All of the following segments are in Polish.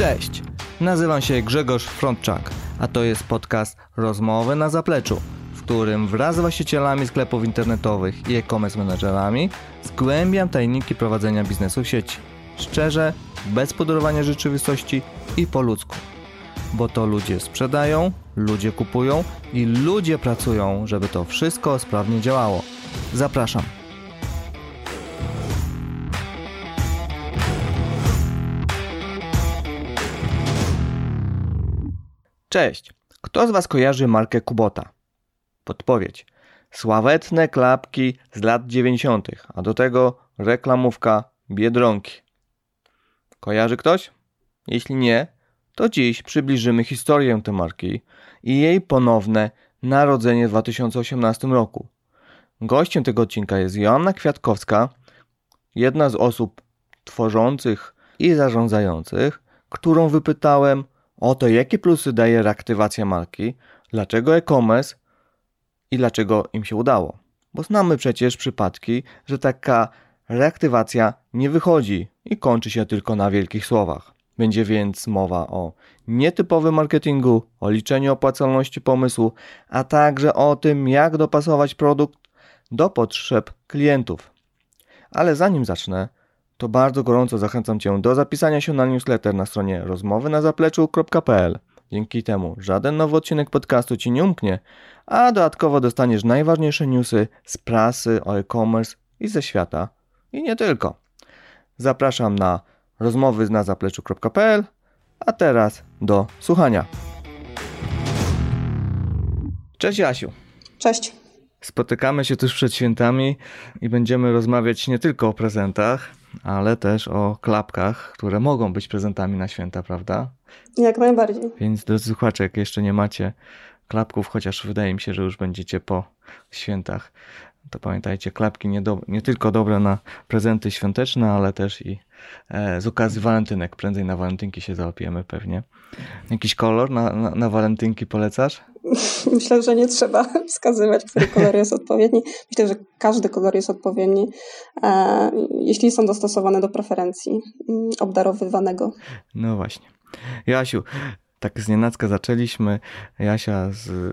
Cześć, nazywam się Grzegorz Frontczak, a to jest podcast Rozmowy na zapleczu, w którym wraz z właścicielami sklepów internetowych i e-commerce menedżerami zgłębiam tajniki prowadzenia biznesu w sieci. Szczerze, bez pudrowania rzeczywistości i po ludzku. Bo to ludzie sprzedają, ludzie kupują i ludzie pracują, żeby to wszystko sprawnie działało. Zapraszam. Cześć. Kto z Was kojarzy markę Kubota? Podpowiedź. Sławetne klapki z lat 90., a do tego reklamówka Biedronki. Kojarzy ktoś? Jeśli nie, to dziś przybliżymy historię tej marki i jej ponowne narodzenie w 2018 roku. Gościem tego odcinka jest Joanna Kwiatkowska, jedna z osób tworzących i zarządzających, którą wypytałem o to, jakie plusy daje reaktywacja marki, dlaczego e-commerce i dlaczego im się udało. Bo znamy przecież przypadki, że taka reaktywacja nie wychodzi i kończy się tylko na wielkich słowach. Będzie więc mowa o nietypowym marketingu, o liczeniu opłacalności pomysłu, a także o tym, jak dopasować produkt do potrzeb klientów. Ale zanim zacznę, to bardzo gorąco zachęcam Cię do zapisania się na newsletter na stronie rozmowynazapleczu.pl. Dzięki temu żaden nowy odcinek podcastu Ci nie umknie, a dodatkowo dostaniesz najważniejsze newsy z prasy o e-commerce i ze świata. I nie tylko. Zapraszam na rozmowynazapleczu.pl, a teraz do słuchania. Cześć Jasiu. Cześć. Spotykamy się tuż przed świętami i będziemy rozmawiać nie tylko o prezentach, ale też o klapkach, które mogą być prezentami na święta, prawda? Jak najbardziej. Więc drodzy słuchacze, jak jeszcze nie macie klapków, chociaż wydaje mi się, że już będziecie po świętach, to pamiętajcie, klapki nie tylko dobre na prezenty świąteczne, ale też i z okazji walentynek. Prędzej na walentynki się załapiemy pewnie. Jakiś kolor na walentynki polecasz? Myślę, że nie trzeba wskazywać, który kolor jest odpowiedni. Myślę, że każdy kolor jest odpowiedni, jeśli są dostosowane do preferencji obdarowywanego. No właśnie. Jasiu, tak znienacka zaczęliśmy. Jasia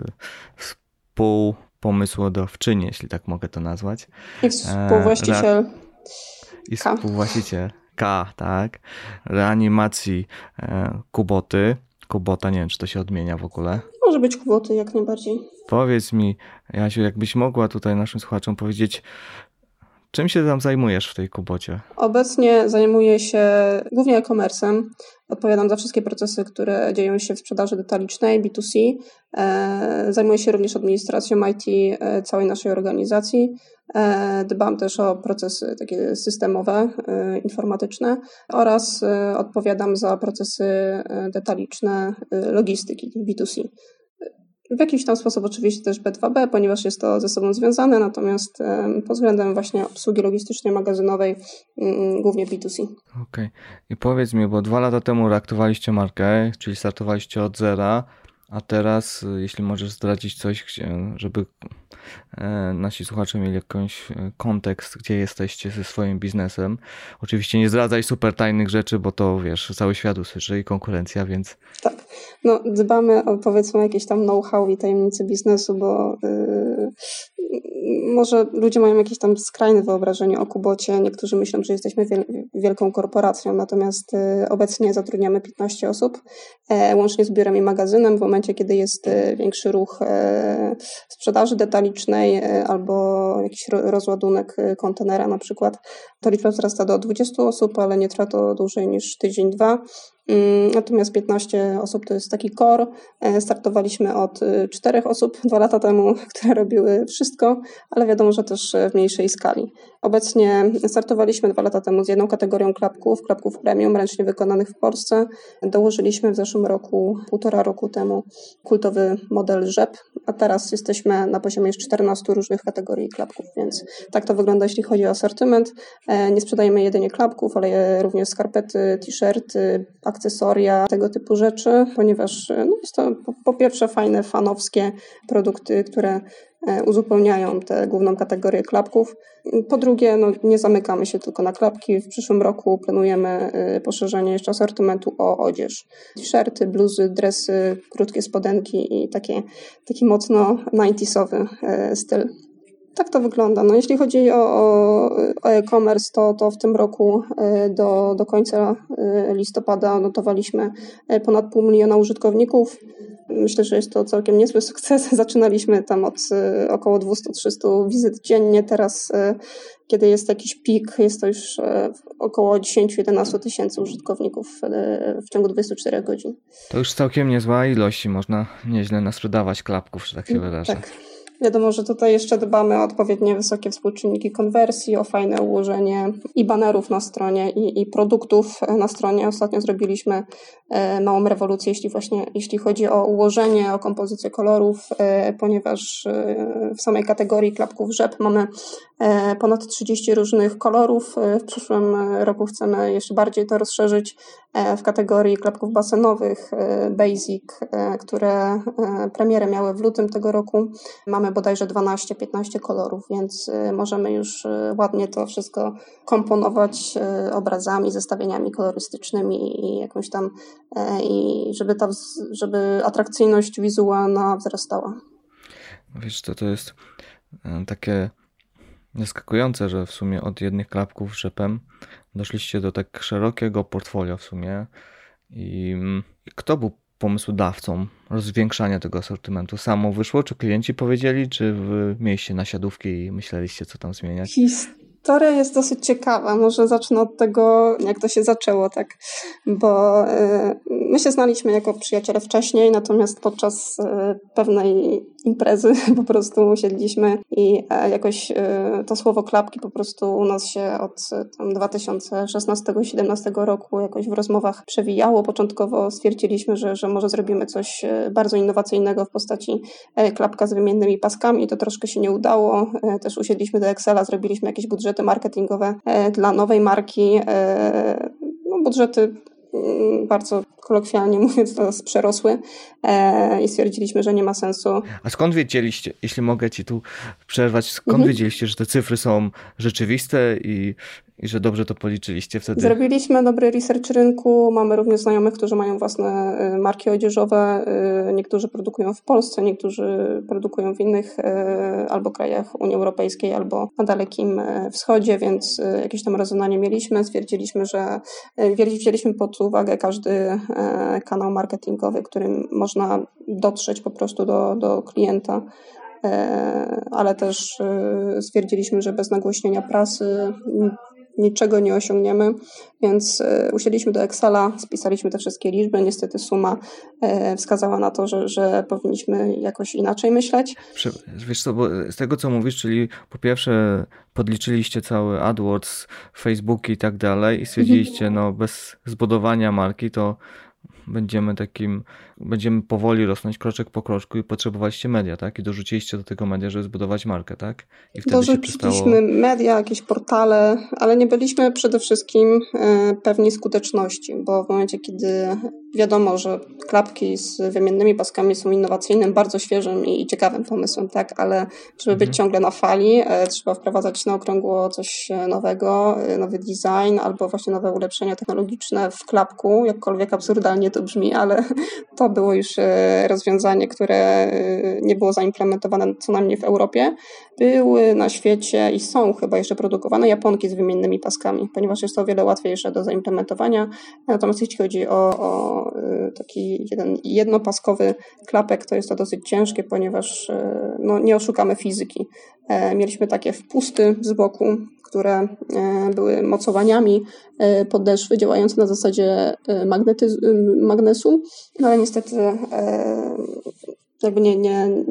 współpomysłodawczyni, jeśli tak mogę to nazwać. I współwłaściciel I współwłaściciel K, tak? Reanimacji Kuboty. Kubota, nie wiem, czy to się odmienia w ogóle. Może być Kuboty, jak najbardziej. Powiedz mi, Jasiu, jakbyś mogła tutaj naszym słuchaczom powiedzieć, czym się tam zajmujesz w tej Kubocie? Obecnie zajmuję się głównie e-commerce'em. Odpowiadam za wszystkie procesy, które dzieją się w sprzedaży detalicznej, B2C. Zajmuję się również administracją IT całej naszej organizacji. Dbam też o procesy takie systemowe, informatyczne oraz odpowiadam za procesy detaliczne logistyki B2C. W jakiś tam sposób oczywiście też B2B, ponieważ jest to ze sobą związane, natomiast pod względem właśnie obsługi logistycznej, magazynowej, głównie B2C. Okej. I powiedz mi, bo 2 lata temu reaktywowaliście markę, czyli startowaliście od zera, a teraz, jeśli możesz zdradzić coś, żeby nasi słuchacze mieli jakiś kontekst, gdzie jesteście ze swoim biznesem. Oczywiście nie zdradzaj super tajnych rzeczy, bo to wiesz, cały świat usłyszy i konkurencja, więc... Tak, no dbamy o powiedzmy jakieś tam know-how i tajemnice biznesu, bo może ludzie mają jakieś tam skrajne wyobrażenie o Kubocie. Niektórzy myślą, że jesteśmy wielką korporacją, natomiast obecnie zatrudniamy 15 osób, łącznie z biurem i magazynem. W momencie, kiedy jest większy ruch sprzedaży detalicznej albo jakiś rozładunek kontenera na przykład, to liczba wzrasta do 20 osób, ale nie trwa to dłużej niż tydzień, 2. Natomiast 15 osób to jest taki core. Startowaliśmy od 4 osób 2 lata temu, które robiły wszystko, ale wiadomo, że też w mniejszej skali. Obecnie startowaliśmy 2 lata temu z jedną kategorią klapków premium, ręcznie wykonanych w Polsce. Dołożyliśmy w zeszłym roku, 1,5 roku temu, kultowy model rzep, a teraz jesteśmy na poziomie już 14 różnych kategorii klapków, więc tak to wygląda, jeśli chodzi o asortyment. Nie sprzedajemy jedynie klapków, ale również skarpety, t-shirty, akcesoria, tego typu rzeczy, ponieważ jest to po pierwsze fajne, fanowskie produkty, które uzupełniają tę główną kategorię klapków. Po drugie, nie zamykamy się tylko na klapki. W przyszłym roku planujemy poszerzenie jeszcze asortymentu o odzież. T-shirty, bluzy, dresy, krótkie spodenki i taki mocno 90sowy styl. Tak to wygląda. Jeśli chodzi o e-commerce, to w tym roku do końca listopada odnotowaliśmy ponad 500 000 użytkowników. Myślę, że jest to całkiem niezły sukces. Zaczynaliśmy tam od około 200-300 wizyt dziennie. Teraz, kiedy jest jakiś pik, jest to już około 10-11 tysięcy użytkowników w ciągu 24 godzin. To już całkiem niezła ilość i można nieźle nasprzedawać klapków, że tak się wyraża. Tak. Wiadomo, że tutaj jeszcze dbamy o odpowiednio wysokie współczynniki konwersji, o fajne ułożenie i banerów na stronie, i produktów na stronie. Ostatnio zrobiliśmy małą rewolucję, jeśli chodzi o ułożenie, o kompozycję kolorów, ponieważ w samej kategorii klapków rzep mamy ponad 30 różnych kolorów. W przyszłym roku chcemy jeszcze bardziej to rozszerzyć w kategorii klapków basenowych, basic, które premierę miały w lutym tego roku. Mamy bodajże 12-15 kolorów, więc możemy już ładnie to wszystko komponować obrazami, zestawieniami kolorystycznymi i jakąś tam, i żeby atrakcyjność wizualna wzrastała. Wiesz, to jest takie zaskakujące, że w sumie od jednych klapków rzepem doszliście do tak szerokiego portfolio w sumie. I kto był pomysłodawcą rozwiększania tego asortymentu? Samo wyszło, czy klienci powiedzieli, czy wy mieliście nasiadówki i myśleliście, co tam zmieniać? Historia jest dosyć ciekawa. Może zacznę od tego, jak to się zaczęło, tak? Bo my się znaliśmy jako przyjaciele wcześniej, natomiast podczas pewnej imprezy po prostu usiedliśmy i jakoś to słowo klapki po prostu u nas się od 2016-2017 roku jakoś w rozmowach przewijało. Początkowo stwierdziliśmy, że może zrobimy coś bardzo innowacyjnego w postaci klapka z wymiennymi paskami. To troszkę się nie udało. Też usiedliśmy do Excela, zrobiliśmy jakieś budżety marketingowe dla nowej marki. Budżety bardzo kolokwialnie mówiąc nas przerosły i stwierdziliśmy, że nie ma sensu. A skąd wiedzieliście, jeśli mogę ci tu przerwać, skąd wiedzieliście, że te cyfry są rzeczywiste i że dobrze to policzyliście wtedy? Zrobiliśmy dobry research rynku, mamy również znajomych, którzy mają własne marki odzieżowe, niektórzy produkują w Polsce, niektórzy produkują w innych albo krajach Unii Europejskiej, albo na Dalekim Wschodzie, więc jakieś tam rezonanie mieliśmy, stwierdziliśmy, że wzięliśmy pod uwagę każdy kanał marketingowy, którym można dotrzeć po prostu do klienta, ale też stwierdziliśmy, że bez nagłośnienia prasy niczego nie osiągniemy, więc usiedliśmy do Excela, spisaliśmy te wszystkie liczby. Niestety suma wskazała na to, że powinniśmy jakoś inaczej myśleć. Wiesz co, bo z tego co mówisz, czyli po podliczyliście cały AdWords, Facebook i tak dalej i stwierdziliście, bez zbudowania marki to będziemy powoli rosnąć kroczek po kroczku i potrzebowaliście media, tak? I dorzuciliście do tego media, żeby zbudować markę, tak? I wtedy dorzuciliśmy media, jakieś portale, ale nie byliśmy przede wszystkim pewni skuteczności, bo w momencie, kiedy wiadomo, że klapki z wymiennymi paskami są innowacyjnym, bardzo świeżym i ciekawym pomysłem, tak? Ale żeby być ciągle na fali, trzeba wprowadzać na okrągło coś nowego, nowy design albo właśnie nowe ulepszenia technologiczne w klapku, jakkolwiek absurdalnie to brzmi, ale to było już rozwiązanie, które nie było zaimplementowane co najmniej w Europie. Były na świecie i są chyba jeszcze produkowane japonki z wymiennymi paskami, ponieważ jest to o wiele łatwiejsze do zaimplementowania. Natomiast jeśli chodzi o taki jednopaskowy klapek, to jest to dosyć ciężkie, ponieważ nie oszukamy fizyki. Mieliśmy takie wpusty z boku, które były mocowaniami podeszwy działające na zasadzie magnesu, ale niestety jakby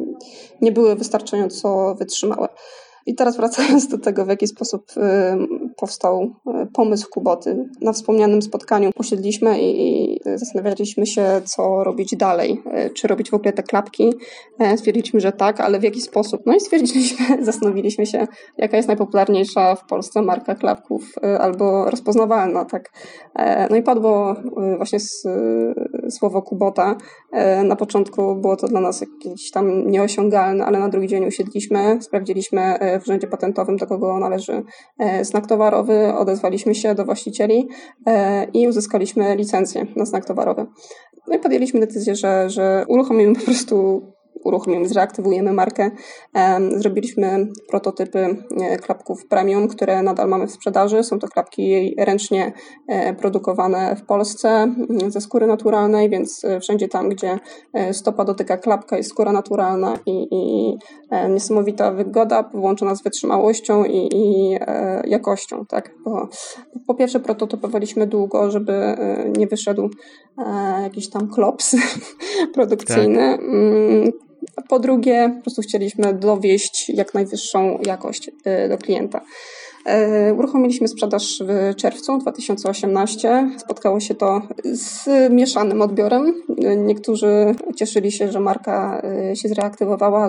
nie były wystarczająco wytrzymałe. I teraz wracając do tego, w jaki sposób powstał pomysł Kuboty. Na wspomnianym spotkaniu usiedliśmy i zastanawialiśmy się, co robić dalej. Czy robić w ogóle te klapki? Stwierdziliśmy, że tak, ale w jaki sposób? No i zastanowiliśmy się, jaka jest najpopularniejsza w Polsce marka klapków albo rozpoznawalna, tak. No i padło właśnie słowo Kubota. Na początku było to dla nas jakieś tam nieosiągalne, ale na drugi dzień usiedliśmy, sprawdziliśmy w Urzędzie Patentowym, do kogo należy znak towarowy, odezwaliśmy się do właścicieli i uzyskaliśmy licencję na znak towarowy. No i podjęliśmy decyzję, że zreaktywujemy markę. Zrobiliśmy prototypy klapków premium, które nadal mamy w sprzedaży. Są to klapki ręcznie produkowane w Polsce ze skóry naturalnej, więc wszędzie tam, gdzie stopa dotyka klapka, jest skóra naturalna i niesamowita wygoda połączona z wytrzymałością i jakością. Tak? Bo po pierwsze prototypowaliśmy długo, żeby nie wyszedł jakiś tam klops produkcyjny. Tak. Po drugie, po prostu chcieliśmy dowieść jak najwyższą jakość do klienta. Uruchomiliśmy sprzedaż w czerwcu 2018. Spotkało się to z mieszanym odbiorem. Niektórzy cieszyli się, że marka się zreaktywowała,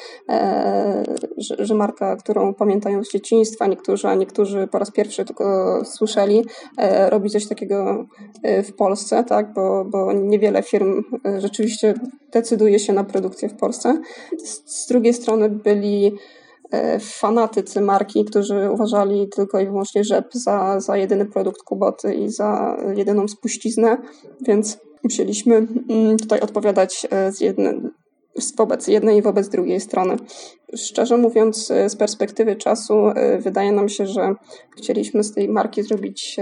że marka, którą pamiętają z dzieciństwa, a niektórzy po raz pierwszy tylko słyszeli, robi coś takiego w Polsce, tak? Bo niewiele firm rzeczywiście decyduje się na produkcję w Polsce. Z drugiej strony byli fanatycy marki, którzy uważali tylko i wyłącznie rzep za jedyny produkt Kuboty i za jedyną spuściznę, więc musieliśmy tutaj odpowiadać wobec jednej i wobec drugiej strony. Szczerze mówiąc, z perspektywy czasu wydaje nam się, że chcieliśmy z tej marki zrobić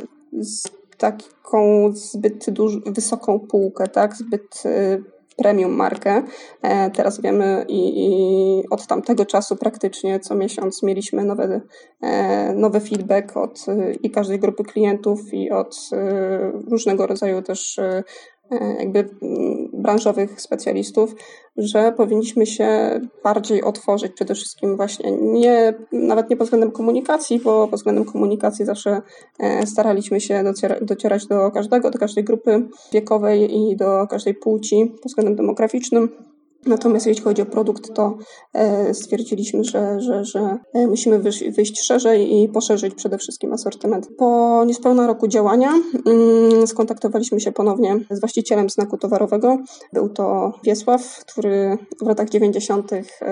taką zbyt wysoką półkę, tak, zbyt premium markę. Teraz wiemy i od tamtego czasu praktycznie co miesiąc mieliśmy nowy feedback od i każdej grupy klientów i od różnego rodzaju też jakby branżowych specjalistów, że powinniśmy się bardziej otworzyć przede wszystkim właśnie nawet nie pod względem komunikacji, bo pod względem komunikacji zawsze staraliśmy się docierać do każdej grupy wiekowej i do każdej płci pod względem demograficznym. Natomiast jeśli chodzi o produkt, to stwierdziliśmy, że musimy wyjść szerzej i poszerzyć przede wszystkim asortyment. Po niespełna roku działania skontaktowaliśmy się ponownie z właścicielem znaku towarowego. Był to Wiesław, który w latach 90.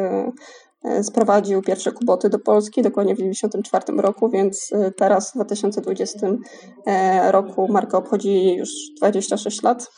sprowadził pierwsze Kuboty do Polski, dokładnie w 1994 roku, więc teraz w 2020 roku marka obchodzi już 26 lat.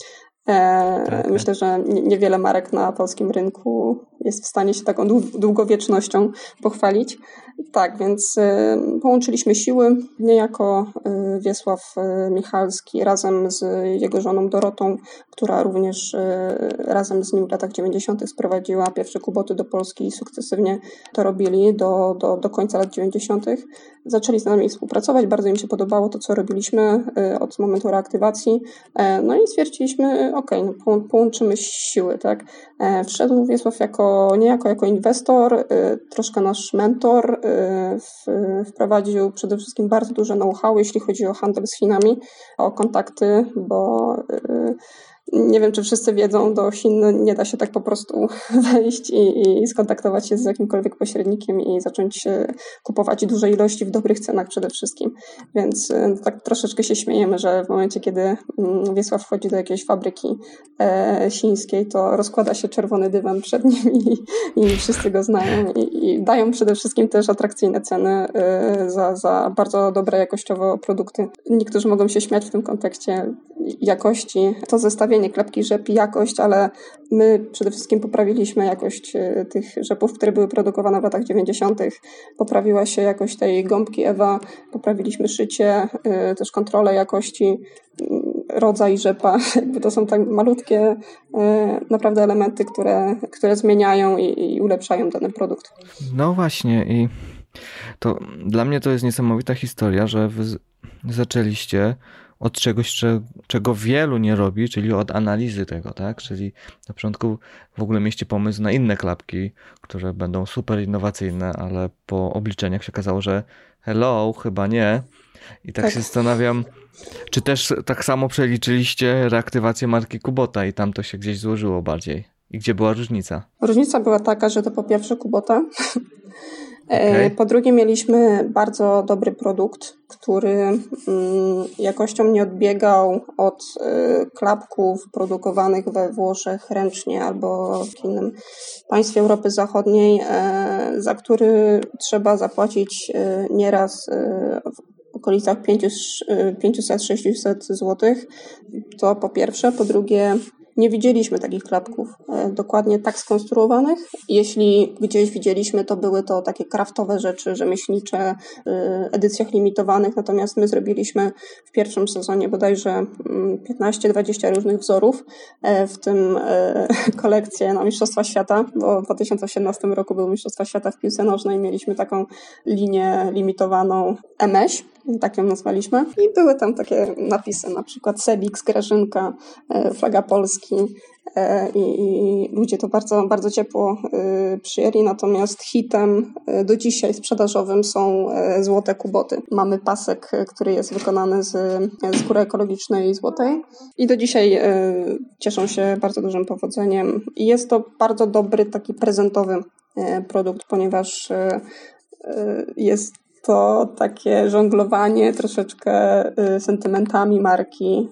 Myślę, że niewiele marek na polskim rynku jest w stanie się taką długowiecznością pochwalić. Tak, więc połączyliśmy siły. Niejako Wiesław Michalski razem z jego żoną Dorotą, która również razem z nim w latach 90. sprowadziła pierwsze Kuboty do Polski i sukcesywnie to robili do końca lat 90. Zaczęli z nami współpracować, bardzo im się podobało to, co robiliśmy od momentu reaktywacji. No i stwierdziliśmy, połączymy siły, tak. Wszedł Wiesław niejako jako inwestor, troszkę nasz mentor, wprowadził przede wszystkim bardzo duże know-how, jeśli chodzi o handel z Chinami, o kontakty, bo nie wiem, czy wszyscy wiedzą, do Chin nie da się tak po prostu wejść i skontaktować się z jakimkolwiek pośrednikiem i zacząć kupować duże ilości w dobrych cenach przede wszystkim. Więc tak troszeczkę się śmiejemy, że w momencie, kiedy Wiesław wchodzi do jakiejś fabryki chińskiej, to rozkłada się czerwony dywan przed nim i wszyscy go znają i dają przede wszystkim też atrakcyjne ceny za bardzo dobre jakościowo produkty. Niektórzy mogą się śmiać w tym kontekście jakości. To zestawienie klapki rzep i jakość, ale my przede wszystkim poprawiliśmy jakość tych rzepów, które były produkowane w latach 90. Poprawiła się jakość tej gąbki Ewa, poprawiliśmy szycie, też kontrolę jakości, rodzaj rzepa. Jakby to są tak malutkie naprawdę elementy, które zmieniają i ulepszają dany produkt. No właśnie i to dla mnie to jest niesamowita historia, że wy zaczęliście od czegoś, czego wielu nie robi, czyli od analizy tego, tak? Czyli na początku w ogóle mieliście pomysł na inne klapki, które będą super innowacyjne, ale po obliczeniach się okazało, że hello, chyba nie. I tak się zastanawiam, czy też tak samo przeliczyliście reaktywację marki Kubota i tam to się gdzieś złożyło bardziej? I gdzie była różnica? Różnica była taka, że to po pierwsze Kubota. Okay. Po drugie mieliśmy bardzo dobry produkt, który jakością nie odbiegał od klapków produkowanych we Włoszech ręcznie albo w innym państwie Europy Zachodniej, za który trzeba zapłacić nieraz w okolicach 500-600 zł. To po pierwsze. Po drugie, nie widzieliśmy takich klapków dokładnie tak skonstruowanych. Jeśli gdzieś widzieliśmy, to były to takie kraftowe rzeczy, rzemieślnicze, w edycjach limitowanych, natomiast my zrobiliśmy w pierwszym sezonie bodajże 15-20 różnych wzorów, w tym kolekcję na Mistrzostwa Świata, bo w 2018 roku były Mistrzostwa Świata w piłce nożnej, mieliśmy taką linię limitowaną MŚ, tak ją nazwaliśmy. I były tam takie napisy, na przykład Sebix, Grażynka, flaga Polski i ludzie to bardzo, bardzo ciepło przyjęli, natomiast hitem do dzisiaj sprzedażowym są złote Kuboty. Mamy pasek, który jest wykonany z skóry ekologicznej złotej i do dzisiaj cieszą się bardzo dużym powodzeniem i jest to bardzo dobry taki prezentowy produkt, ponieważ jest to takie żonglowanie troszeczkę sentymentami marki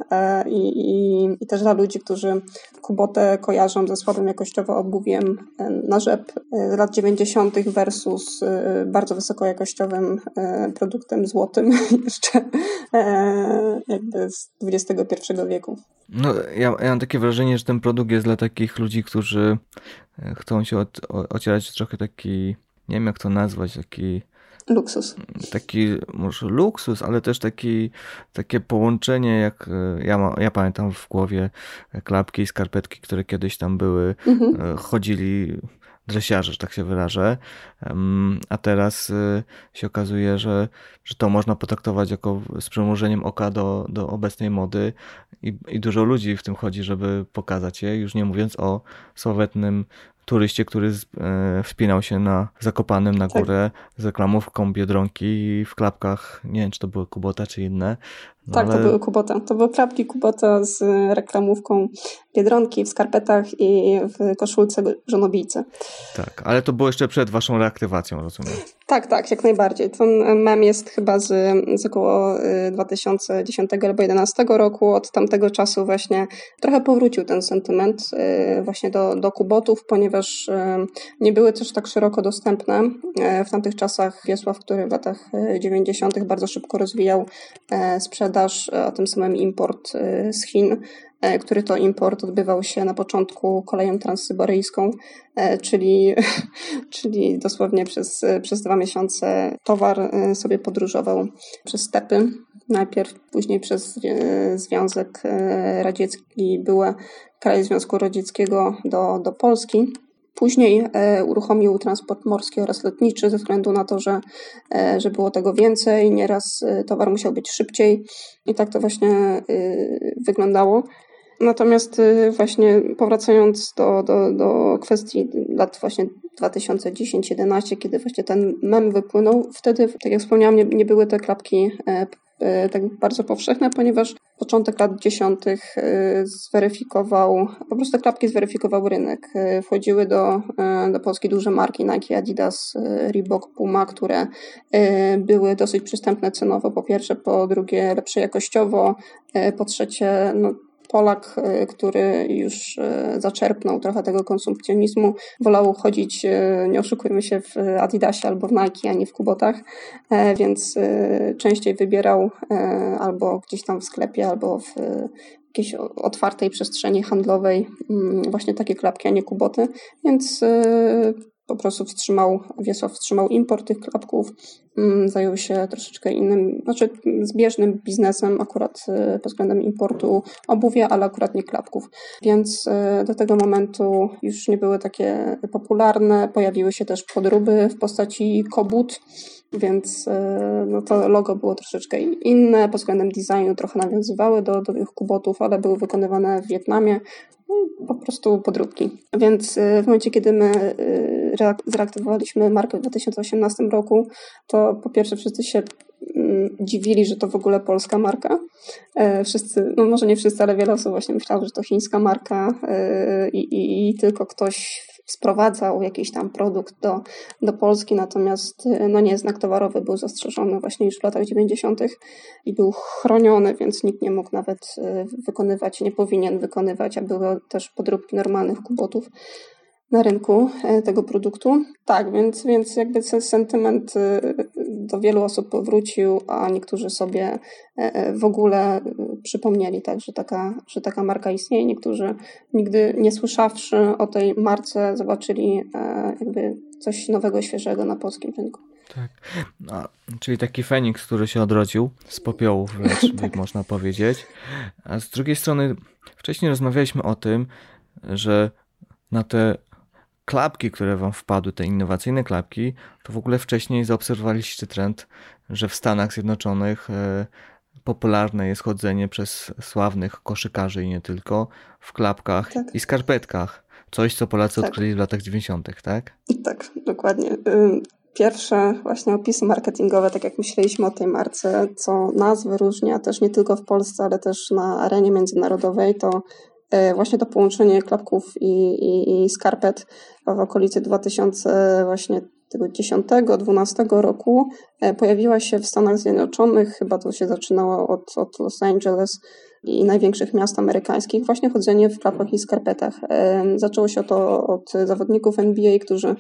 i też dla ludzi, którzy Kubotę kojarzą ze słabym jakościowo obuwiem na rzep z lat 90. versus bardzo wysokojakościowym produktem złotym jeszcze jakby z XXI wieku. No, ja mam takie wrażenie, że ten produkt jest dla takich ludzi, którzy chcą się ocierać trochę taki, nie wiem jak to nazwać, taki luksus. Taki może luksus, ale też takie połączenie, jak ja pamiętam w głowie klapki i skarpetki, które kiedyś tam były, chodzili dresiarze, że tak się wyrażę, a teraz się okazuje, że to można potraktować jako z przymrużeniem oka do obecnej mody i dużo ludzi w tym chodzi, żeby pokazać je, już nie mówiąc o sławetnym turyście, który wspinał się na Zakopanem na górę z reklamówką Biedronki i w klapkach, nie wiem czy to były Kubota czy inne. No tak, ale... to były Kubota. To były klapki Kubota z reklamówką Biedronki w skarpetach i w koszulce żonobijce. Tak, ale to było jeszcze przed waszą reaktywacją, rozumiem. Tak, jak najbardziej. Ten mem jest chyba z około 2010 albo 2011 roku. Od tamtego czasu właśnie trochę powrócił ten sentyment właśnie do Kubotów, ponieważ nie były też tak szeroko dostępne. W tamtych czasach Wiesław, który w latach 90. bardzo szybko rozwijał sprzedaż, a tym samym import z Chin, który to import odbywał się na początku koleją transsyberyjską, czyli dosłownie przez 2 miesiące towar sobie podróżował przez stepy. Najpierw, później przez Związek Radziecki, były kraje Związku Radzieckiego do Polski. Później uruchomił transport morski oraz lotniczy ze względu na to, że było tego więcej. Nieraz towar musiał być szybciej i tak to właśnie wyglądało. Natomiast właśnie powracając do kwestii lat właśnie 2010-11, kiedy właśnie ten mem wypłynął, wtedy, tak jak wspomniałam, nie były te klapki tak bardzo powszechne, ponieważ początek lat 10. po prostu klapki zweryfikował rynek. Wchodziły do Polski duże marki Nike, Adidas, Reebok, Puma, które były dosyć przystępne cenowo, po pierwsze, po drugie lepsze jakościowo, po trzecie Polak, który już zaczerpnął trochę tego konsumpcjonizmu, wolał chodzić, nie oszukujmy się, w Adidasie albo w Nike, a nie w Kubotach, więc częściej wybierał albo gdzieś tam w sklepie, albo w jakiejś otwartej przestrzeni handlowej właśnie takie klapki, a nie Kuboty, więc po prostu Wiesław wstrzymał import tych klapków, zajął się troszeczkę innym, znaczy zbieżnym biznesem akurat pod względem importu obuwia, ale akurat nie klapków. Więc do tego momentu już nie były takie popularne, pojawiły się też podróby w postaci kobut, więc no to logo było troszeczkę inne, pod względem designu trochę nawiązywały do tych kubotów, ale były wykonywane w Wietnamie, no, po prostu podróbki. Więc w momencie, kiedy my zreaktywowaliśmy markę w 2018 roku, to po pierwsze wszyscy się dziwili, że to w ogóle polska marka. Wszyscy, no może nie wszyscy, ale wiele osób właśnie myślało, że to chińska marka i tylko ktoś sprowadzał jakiś tam produkt do Polski, natomiast no nie, znak towarowy był zastrzeżony właśnie już w latach 90. i był chroniony, więc nikt nie mógł nawet wykonywać, nie powinien wykonywać, a były też podróbki normalnych kubotów na rynku tego produktu. Tak, więc jakby sentyment do wielu osób powrócił, a niektórzy sobie w ogóle przypomnieli, tak, że taka marka istnieje. Niektórzy nigdy nie słyszawszy o tej marce zobaczyli jakby coś nowego, świeżego na polskim rynku. Tak, czyli taki Feniks, który się odrodził z popiołów, wręcz można powiedzieć. A z drugiej strony wcześniej rozmawialiśmy o tym, że na te klapki, które wam wpadły, te innowacyjne klapki, to w ogóle wcześniej zaobserwowaliście trend, że w Stanach Zjednoczonych popularne jest chodzenie przez sławnych koszykarzy i nie tylko w klapkach i skarpetkach. Coś, co Polacy odkryli w latach 90., tak? Tak, dokładnie. Pierwsze właśnie opisy marketingowe, tak jak myśleliśmy o tej marce, co nas wyróżnia też nie tylko w Polsce, ale też na arenie międzynarodowej, to właśnie to połączenie klapków i skarpet w okolicy 2010-2012 roku pojawiła się w Stanach Zjednoczonych, chyba to się zaczynało od Los Angeles i największych miast amerykańskich, właśnie chodzenie w klapkach i skarpetach. Zaczęło się to od zawodników NBA, którzy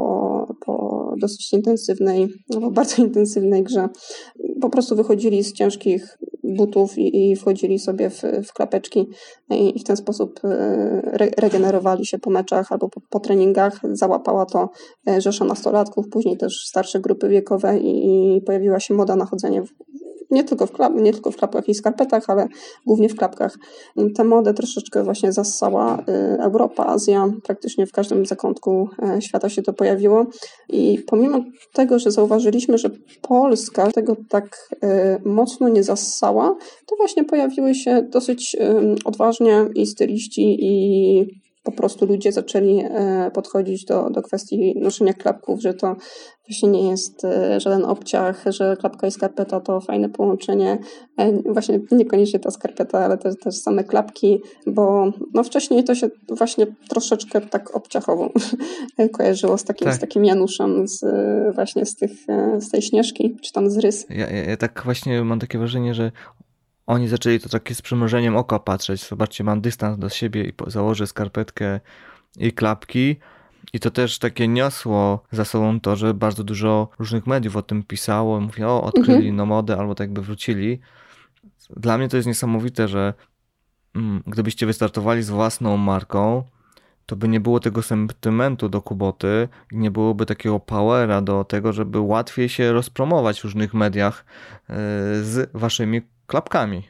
po dosyć intensywnej, bardzo intensywnej grze po prostu wychodzili z ciężkich butów i wchodzili sobie w klapeczki i w ten sposób regenerowali się po meczach albo po treningach. Załapała to rzesza nastolatków, później też starsze grupy wiekowe i pojawiła się moda na chodzenie nie tylko w klapkach i skarpetach, ale głównie w klapkach. Tę modę troszeczkę właśnie zassała Europa, Azja, praktycznie w każdym zakątku świata się to pojawiło i pomimo tego, że zauważyliśmy, że Polska tego tak mocno nie zassała, to właśnie pojawiły się dosyć odważnie i styliści i po prostu ludzie zaczęli podchodzić do kwestii noszenia klapków, że to właśnie nie jest żaden obciach, że klapka i skarpeta to fajne połączenie. Właśnie niekoniecznie ta skarpeta, ale też same klapki, bo no wcześniej to się właśnie troszeczkę tak obciachowo kojarzyło z takim Januszem właśnie z tej Śnieżki, czy tam z Rys. Ja tak właśnie mam takie wrażenie, że oni zaczęli to takie z przymrużeniem oka patrzeć. Zobaczcie, mam dystans do siebie i założę skarpetkę i klapki. I to też takie niosło za sobą to, że bardzo dużo różnych mediów o tym pisało. Mówi, odkryli modę albo tak by wrócili. Dla mnie to jest niesamowite, że gdybyście wystartowali z własną marką, to by nie było tego sentymentu do Kuboty i nie byłoby takiego powera do tego, żeby łatwiej się rozpromować w różnych mediach z waszymi klapkami.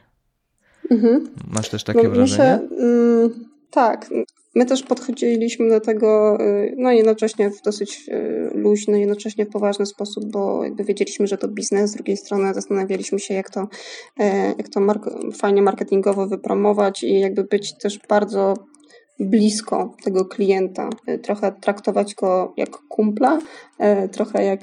Masz też takie wrażenie? Tak. My też podchodziliśmy do tego no jednocześnie w dosyć luźny, jednocześnie w poważny sposób, bo jakby wiedzieliśmy, że to biznes, z drugiej strony zastanawialiśmy się, jak to fajnie marketingowo wypromować i jakby być też bardzo blisko tego klienta, trochę traktować go jak kumpla, trochę jak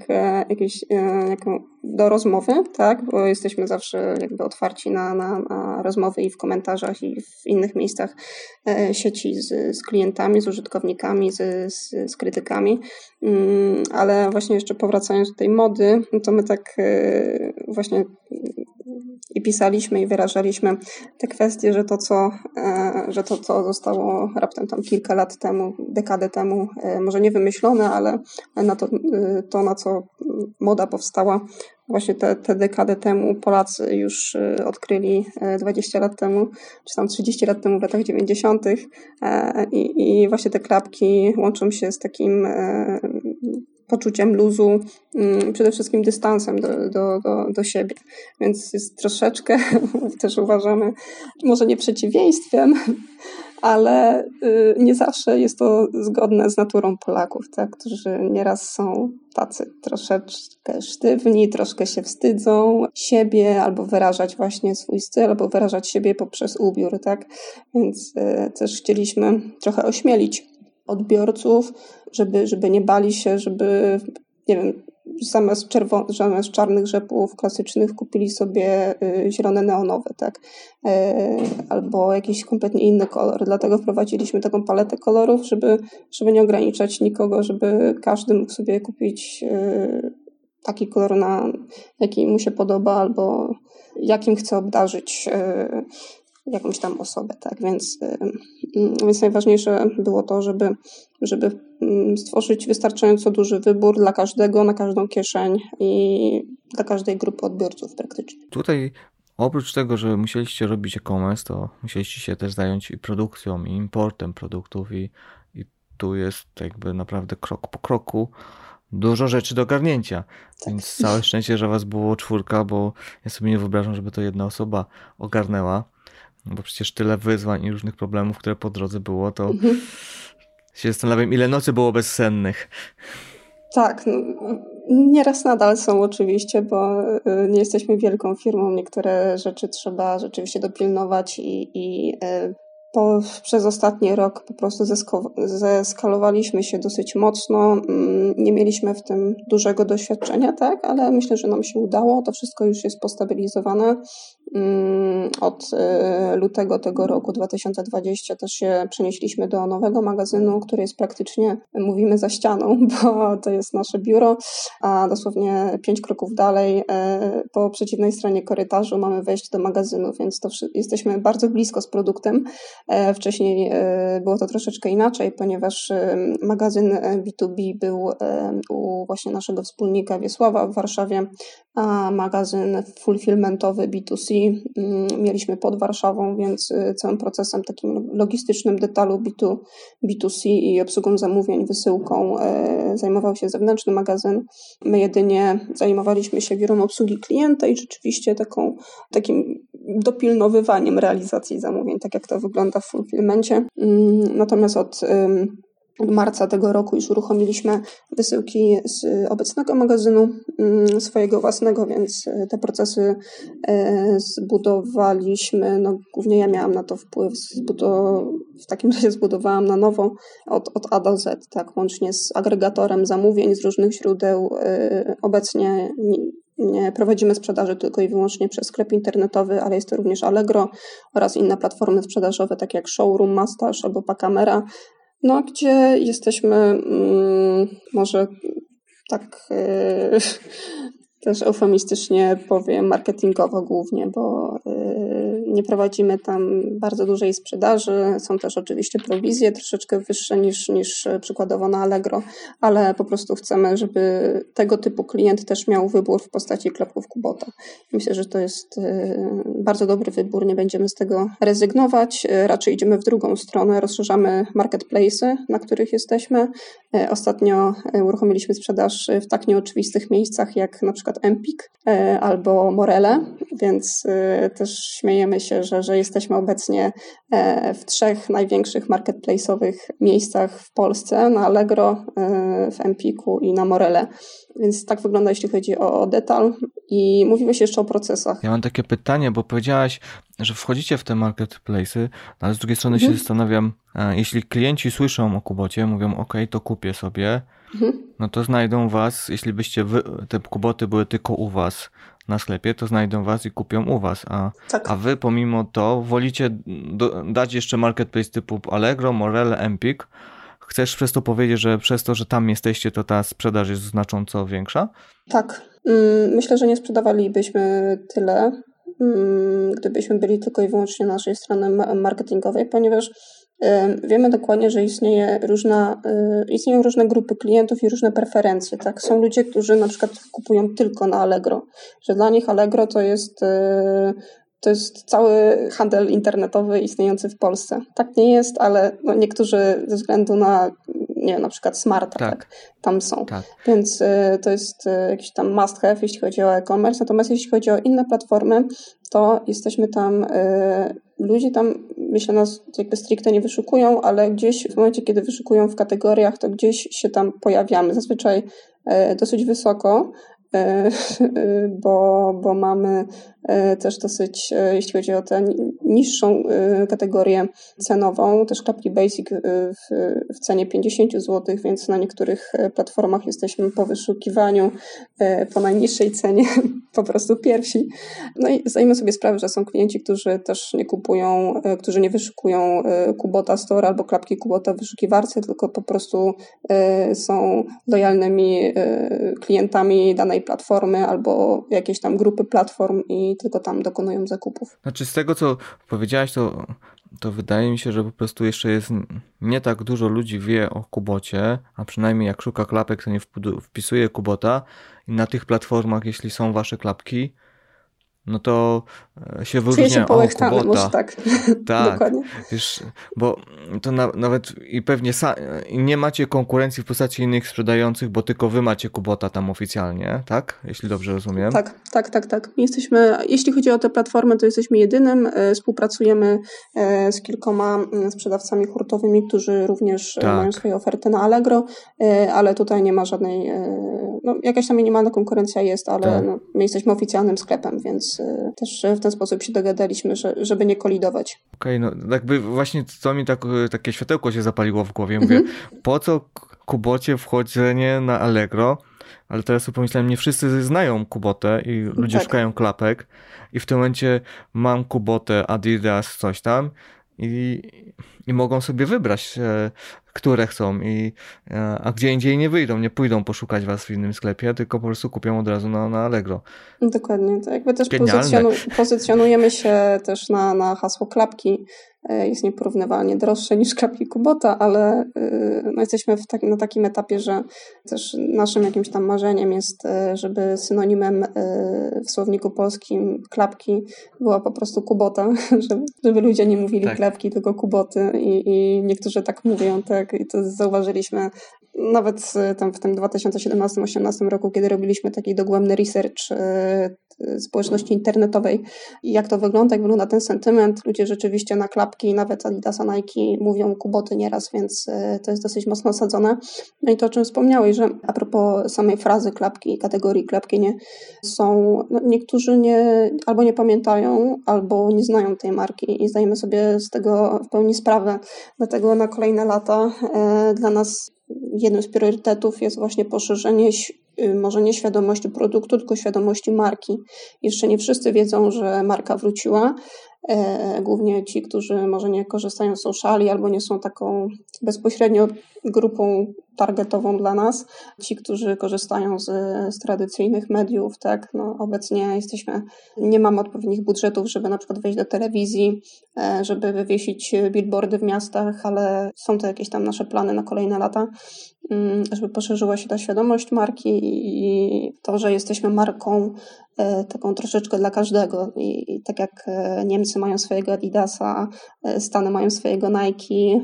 do rozmowy, tak, bo jesteśmy zawsze jakby otwarci na rozmowy i w komentarzach i w innych miejscach sieci z klientami, z użytkownikami, z krytykami, ale właśnie jeszcze powracając do tej mody, to my tak właśnie i pisaliśmy i wyrażaliśmy te kwestie, że to, co zostało raptem tam kilka lat temu, dekadę temu, może nie wymyślone, ale na co moda powstała, właśnie te dekadę temu Polacy już odkryli 20 lat temu, czy tam 30 lat temu w latach 90. I właśnie te klapki łączą się z takim poczuciem luzu, przede wszystkim dystansem do siebie. Więc jest troszeczkę, też uważamy, może nie przeciwieństwem, ale nie zawsze jest to zgodne z naturą Polaków, tak? Którzy nieraz są tacy troszeczkę sztywni, troszkę się wstydzą siebie, albo wyrażać właśnie swój styl, albo wyrażać siebie poprzez ubiór, tak? Więc też chcieliśmy trochę ośmielić odbiorców, żeby nie bali się, żeby, nie wiem, zamiast czarnych rzepów klasycznych kupili sobie zielone neonowe, tak? Albo jakiś kompletnie inny kolor. Dlatego wprowadziliśmy taką paletę kolorów, żeby nie ograniczać nikogo, żeby każdy mógł sobie kupić taki kolor, jaki mu się podoba, albo jakim chce obdarzyć jakąś tam osobę, tak? Więc najważniejsze było to, żeby stworzyć wystarczająco duży wybór dla każdego, na każdą kieszeń i dla każdej grupy odbiorców praktycznie. Tutaj oprócz tego, że musieliście robić e-commerce, to musieliście się też zająć i produkcją, i importem produktów i tu jest jakby naprawdę krok po kroku dużo rzeczy do ogarnięcia. Tak. Więc całe szczęście, że was było 4, bo ja sobie nie wyobrażam, żeby to jedna osoba ogarnęła. Bo przecież tyle wyzwań i różnych problemów, które po drodze było, to się zastanawiam, ile nocy było bezsennych. Tak, nieraz nadal są oczywiście, bo nie jesteśmy wielką firmą. Niektóre rzeczy trzeba rzeczywiście dopilnować i przez ostatni rok po prostu zeskalowaliśmy się dosyć mocno. Nie mieliśmy w tym dużego doświadczenia, tak, ale myślę, że nam się udało. To wszystko już jest postabilizowane. Od lutego tego roku 2020 też się przenieśliśmy do nowego magazynu, który jest praktycznie, mówimy, za ścianą, bo to jest nasze biuro, a dosłownie 5 kroków dalej po przeciwnej stronie korytarzu mamy wejście do magazynu, więc jesteśmy bardzo blisko z produktem. Wcześniej było to troszeczkę inaczej, ponieważ magazyn B2B był u właśnie naszego wspólnika Wiesława w Warszawie, a magazyn fulfillmentowy B2C mieliśmy pod Warszawą, więc całym procesem takim logistycznym detalu B2C i obsługą zamówień, wysyłką zajmował się zewnętrzny magazyn. My jedynie zajmowaliśmy się biurą obsługi klienta i rzeczywiście takim dopilnowywaniem realizacji zamówień, tak jak to wygląda w fulfillmencie. Natomiast od marca tego roku już uruchomiliśmy wysyłki z obecnego magazynu swojego własnego, od te procesy zbudowaliśmy, głównie ja miałam na to wpływ, w takim razie zbudowałam na nowo od A do Z, tak, łącznie z agregatorem zamówień z różnych źródeł. Obecnie nie prowadzimy sprzedaży tylko i wyłącznie przez sklep internetowy, ale jest to również Allegro oraz inne platformy sprzedażowe, takie jak Showroom, Mustache albo Pacamera, gdzie jesteśmy może tak też eufemistycznie powiem, marketingowo głównie, bo nie prowadzimy tam bardzo dużej sprzedaży. Są też oczywiście prowizje troszeczkę wyższe niż przykładowo na Allegro, ale po prostu chcemy, żeby tego typu klient też miał wybór w postaci klapków Kubota. Myślę, że to jest bardzo dobry wybór, nie będziemy z tego rezygnować. Raczej idziemy w drugą stronę, rozszerzamy marketplace'y, na których jesteśmy. Ostatnio uruchomiliśmy sprzedaż w tak nieoczywistych miejscach jak na przykład Empik albo Morele, więc też śmiejemy się, że jesteśmy obecnie w 3 największych marketplace'owych miejscach w Polsce, na Allegro, w Empiku i na Morele. Więc tak wygląda, jeśli chodzi o detal. I mówiłeś jeszcze o procesach. Ja mam takie pytanie, bo powiedziałaś, że wchodzicie w te marketplace'y, ale z drugiej strony się zastanawiam, jeśli klienci słyszą o Kubocie, mówią OK, to kupię sobie, no to znajdą was, jeśli byście te Kuboty były tylko u was na sklepie, to znajdą was i kupią u was, a wy pomimo to wolicie dać jeszcze marketplace typu Allegro, Morele, Empik. Chcesz przez to powiedzieć, że przez to, że tam jesteście, to ta sprzedaż jest znacząco większa? Tak. Myślę, że nie sprzedawalibyśmy tyle, gdybyśmy byli tylko i wyłącznie na naszej stronie marketingowej, ponieważ wiemy dokładnie, że istnieją różne grupy klientów i różne preferencje. Tak? Są ludzie, którzy na przykład kupują tylko na Allegro, że dla nich Allegro to jest cały handel internetowy istniejący w Polsce. Tak nie jest, ale niektórzy ze względu na nie wiem, na przykład Smarta, tak? Tam są. Tak. Więc to jest jakiś tam must have, jeśli chodzi o e-commerce. Natomiast jeśli chodzi o inne platformy, to jesteśmy tam, ludzie tam, myślę, nas jakby stricte nie wyszukują, ale gdzieś w momencie, kiedy wyszukują w kategoriach, to gdzieś się tam pojawiamy. Zazwyczaj dosyć wysoko, bo mamy też dosyć, jeśli chodzi o tę niższą kategorię cenową, też klapki basic w cenie 50 zł, więc na niektórych platformach jesteśmy po wyszukiwaniu po najniższej cenie po prostu pierwsi. No i zdajemy sobie sprawę, że są klienci, którzy też nie kupują, którzy nie wyszukują Kubota Store albo klapki Kubota w wyszukiwarce, tylko po prostu są lojalnymi klientami danej platformy albo jakiejś tam grupy platform i tylko tam dokonują zakupów. Znaczy z tego, co powiedziałaś, to wydaje mi się, że po prostu jeszcze jest nie tak dużo ludzi wie o Kubocie, a przynajmniej jak szuka klapek, to nie wpisuje Kubota i na tych platformach, jeśli są wasze klapki, no to się wyróżnia. Czuję się połechtany, może tak. Tak, dokładnie. Wiesz, bo to nawet i pewnie nie macie konkurencji w postaci innych sprzedających, bo tylko wy macie Kubota tam oficjalnie, tak? Jeśli dobrze rozumiem. Tak. Jesteśmy, jeśli chodzi o te platformy, to jesteśmy jedynym. Współpracujemy z kilkoma sprzedawcami hurtowymi, którzy również mają swoje oferty na Allegro, ale tutaj nie ma żadnej, no jakaś tam minimalna konkurencja jest, ale no, my jesteśmy oficjalnym sklepem, więc też w ten sposób się dogadaliśmy, żeby nie kolidować. Okej, no jakby właśnie to mi takie światełko się zapaliło w głowie. Mówię, po co Kubocie wchodzenie na Allegro? Ale teraz sobie pomyślałem, nie wszyscy znają Kubotę i ludzie szukają klapek i w tym momencie mam Kubotę, Adidas, coś tam i mogą sobie wybrać, które chcą, a gdzie indziej nie wyjdą, nie pójdą poszukać was w innym sklepie, tylko po prostu kupią od razu na Allegro. Dokładnie, to jakby też pozycjonujemy się też na hasło klapki. Jest nieporównywalnie droższe niż klapki Kubota, ale no jesteśmy na takim etapie, że też naszym jakimś tam marzeniem jest, żeby synonimem w słowniku polskim klapki była po prostu Kubota, żeby ludzie nie mówili klapki, tylko Kuboty i niektórzy tak mówią, tak, i to zauważyliśmy nawet tam w tym 2017-2018 roku, kiedy robiliśmy taki dogłębny research społeczności internetowej i jak to wygląda, jak wygląda ten sentyment. Ludzie rzeczywiście na klapki, nawet Adidasa, Nike mówią Kuboty nieraz, więc to jest dosyć mocno osadzone. No i to, o czym wspomniałeś, że a propos samej frazy klapki, kategorii klapki nie są, no niektórzy albo nie pamiętają, albo nie znają tej marki i zdajemy sobie z tego w pełni sprawę. Dlatego na kolejne lata dla nas jednym z priorytetów jest właśnie poszerzenie może nie świadomości produktu, tylko świadomości marki. Jeszcze nie wszyscy wiedzą, że marka wróciła. Głównie ci, którzy może nie korzystają z sociali albo nie są taką bezpośrednio grupą targetową dla nas. Ci, którzy korzystają z tradycyjnych mediów, tak, no obecnie nie mamy odpowiednich budżetów, żeby na przykład wejść do telewizji, żeby wywiesić billboardy w miastach, ale są to jakieś tam nasze plany na kolejne lata, żeby poszerzyła się ta świadomość marki i to, że jesteśmy marką taką troszeczkę dla każdego i tak jak Niemcy mają swojego Adidasa, Stany mają swojego Nike,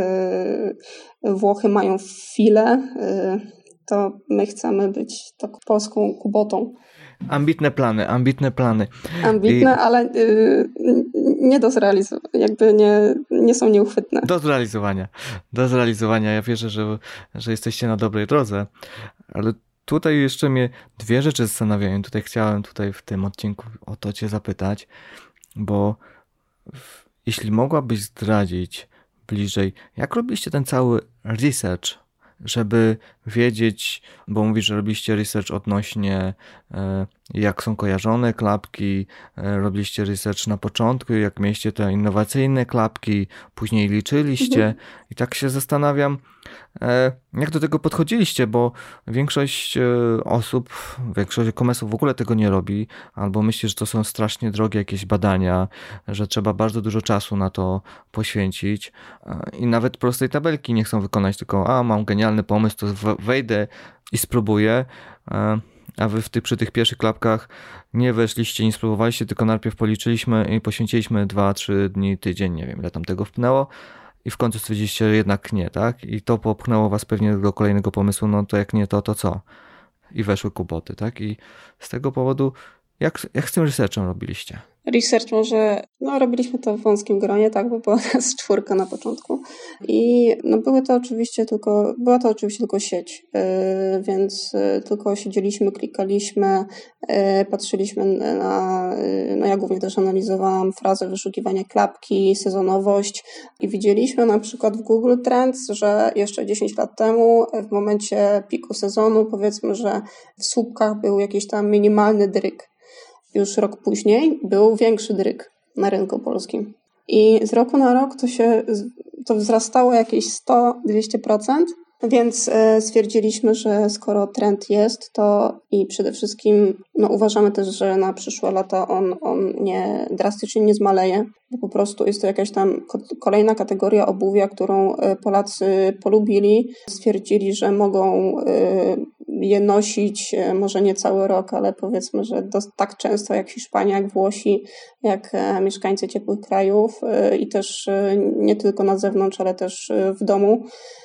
Włochy mają File, to my chcemy być taką polską Kubotą. Ambitne plany. Ambitne, ale nie do zrealizowania, jakby nie są nieuchwytne. Do zrealizowania. Ja wierzę, że jesteście na dobrej drodze, ale tutaj jeszcze mnie dwie rzeczy zastanawiają. Chciałem w tym odcinku o to cię zapytać, bo jeśli mogłabyś zdradzić bliżej, jak robiliście ten cały research, żeby wiedzieć, bo mówisz, że robiliście research odnośnie jak są kojarzone klapki, robiliście research na początku, jak mieliście te innowacyjne klapki, później liczyliście i tak się zastanawiam, jak do tego podchodziliście, bo większość osób, większość e-commerce'ów w ogóle tego nie robi, albo myśli, że to są strasznie drogie jakieś badania, że trzeba bardzo dużo czasu na to poświęcić i nawet prostej tabelki nie chcą wykonać, tylko mam genialny pomysł, to wejdę i spróbuję, a wy przy tych pierwszych klapkach nie weszliście, nie spróbowaliście, tylko najpierw policzyliśmy i poświęciliśmy 2-3 dni, tydzień, nie wiem ile tam tego wpnęło i w końcu stwierdziliście, że jednak nie, tak? I to popchnęło was pewnie do kolejnego pomysłu, no to jak nie to, to co? I weszły Kuboty, tak? I z tego powodu, jak z tym researchem robiliście? Research może, no robiliśmy to w wąskim gronie, tak, bo była nas 4 na początku i no była to oczywiście tylko sieć, więc tylko siedzieliśmy, klikaliśmy, patrzyliśmy no ja głównie też analizowałam frazę wyszukiwania klapki, sezonowość i widzieliśmy na przykład w Google Trends, że jeszcze 10 lat temu w momencie piku sezonu powiedzmy, że w słupkach był jakiś tam minimalny dryg. Już rok później był większy dryg na rynku polskim. I z roku na rok to wzrastało jakieś 100-200%, więc stwierdziliśmy, że skoro trend jest, to i przede wszystkim no, uważamy też, że na przyszłe lata on drastycznie nie zmaleje, bo po prostu jest to jakaś tam kolejna kategoria obuwia, którą Polacy polubili, stwierdzili, że mogą je nosić, może nie cały rok, ale powiedzmy, że tak często jak Hiszpania, jak Włosi, jak mieszkańcy ciepłych krajów i też nie tylko na zewnątrz, ale też w domu.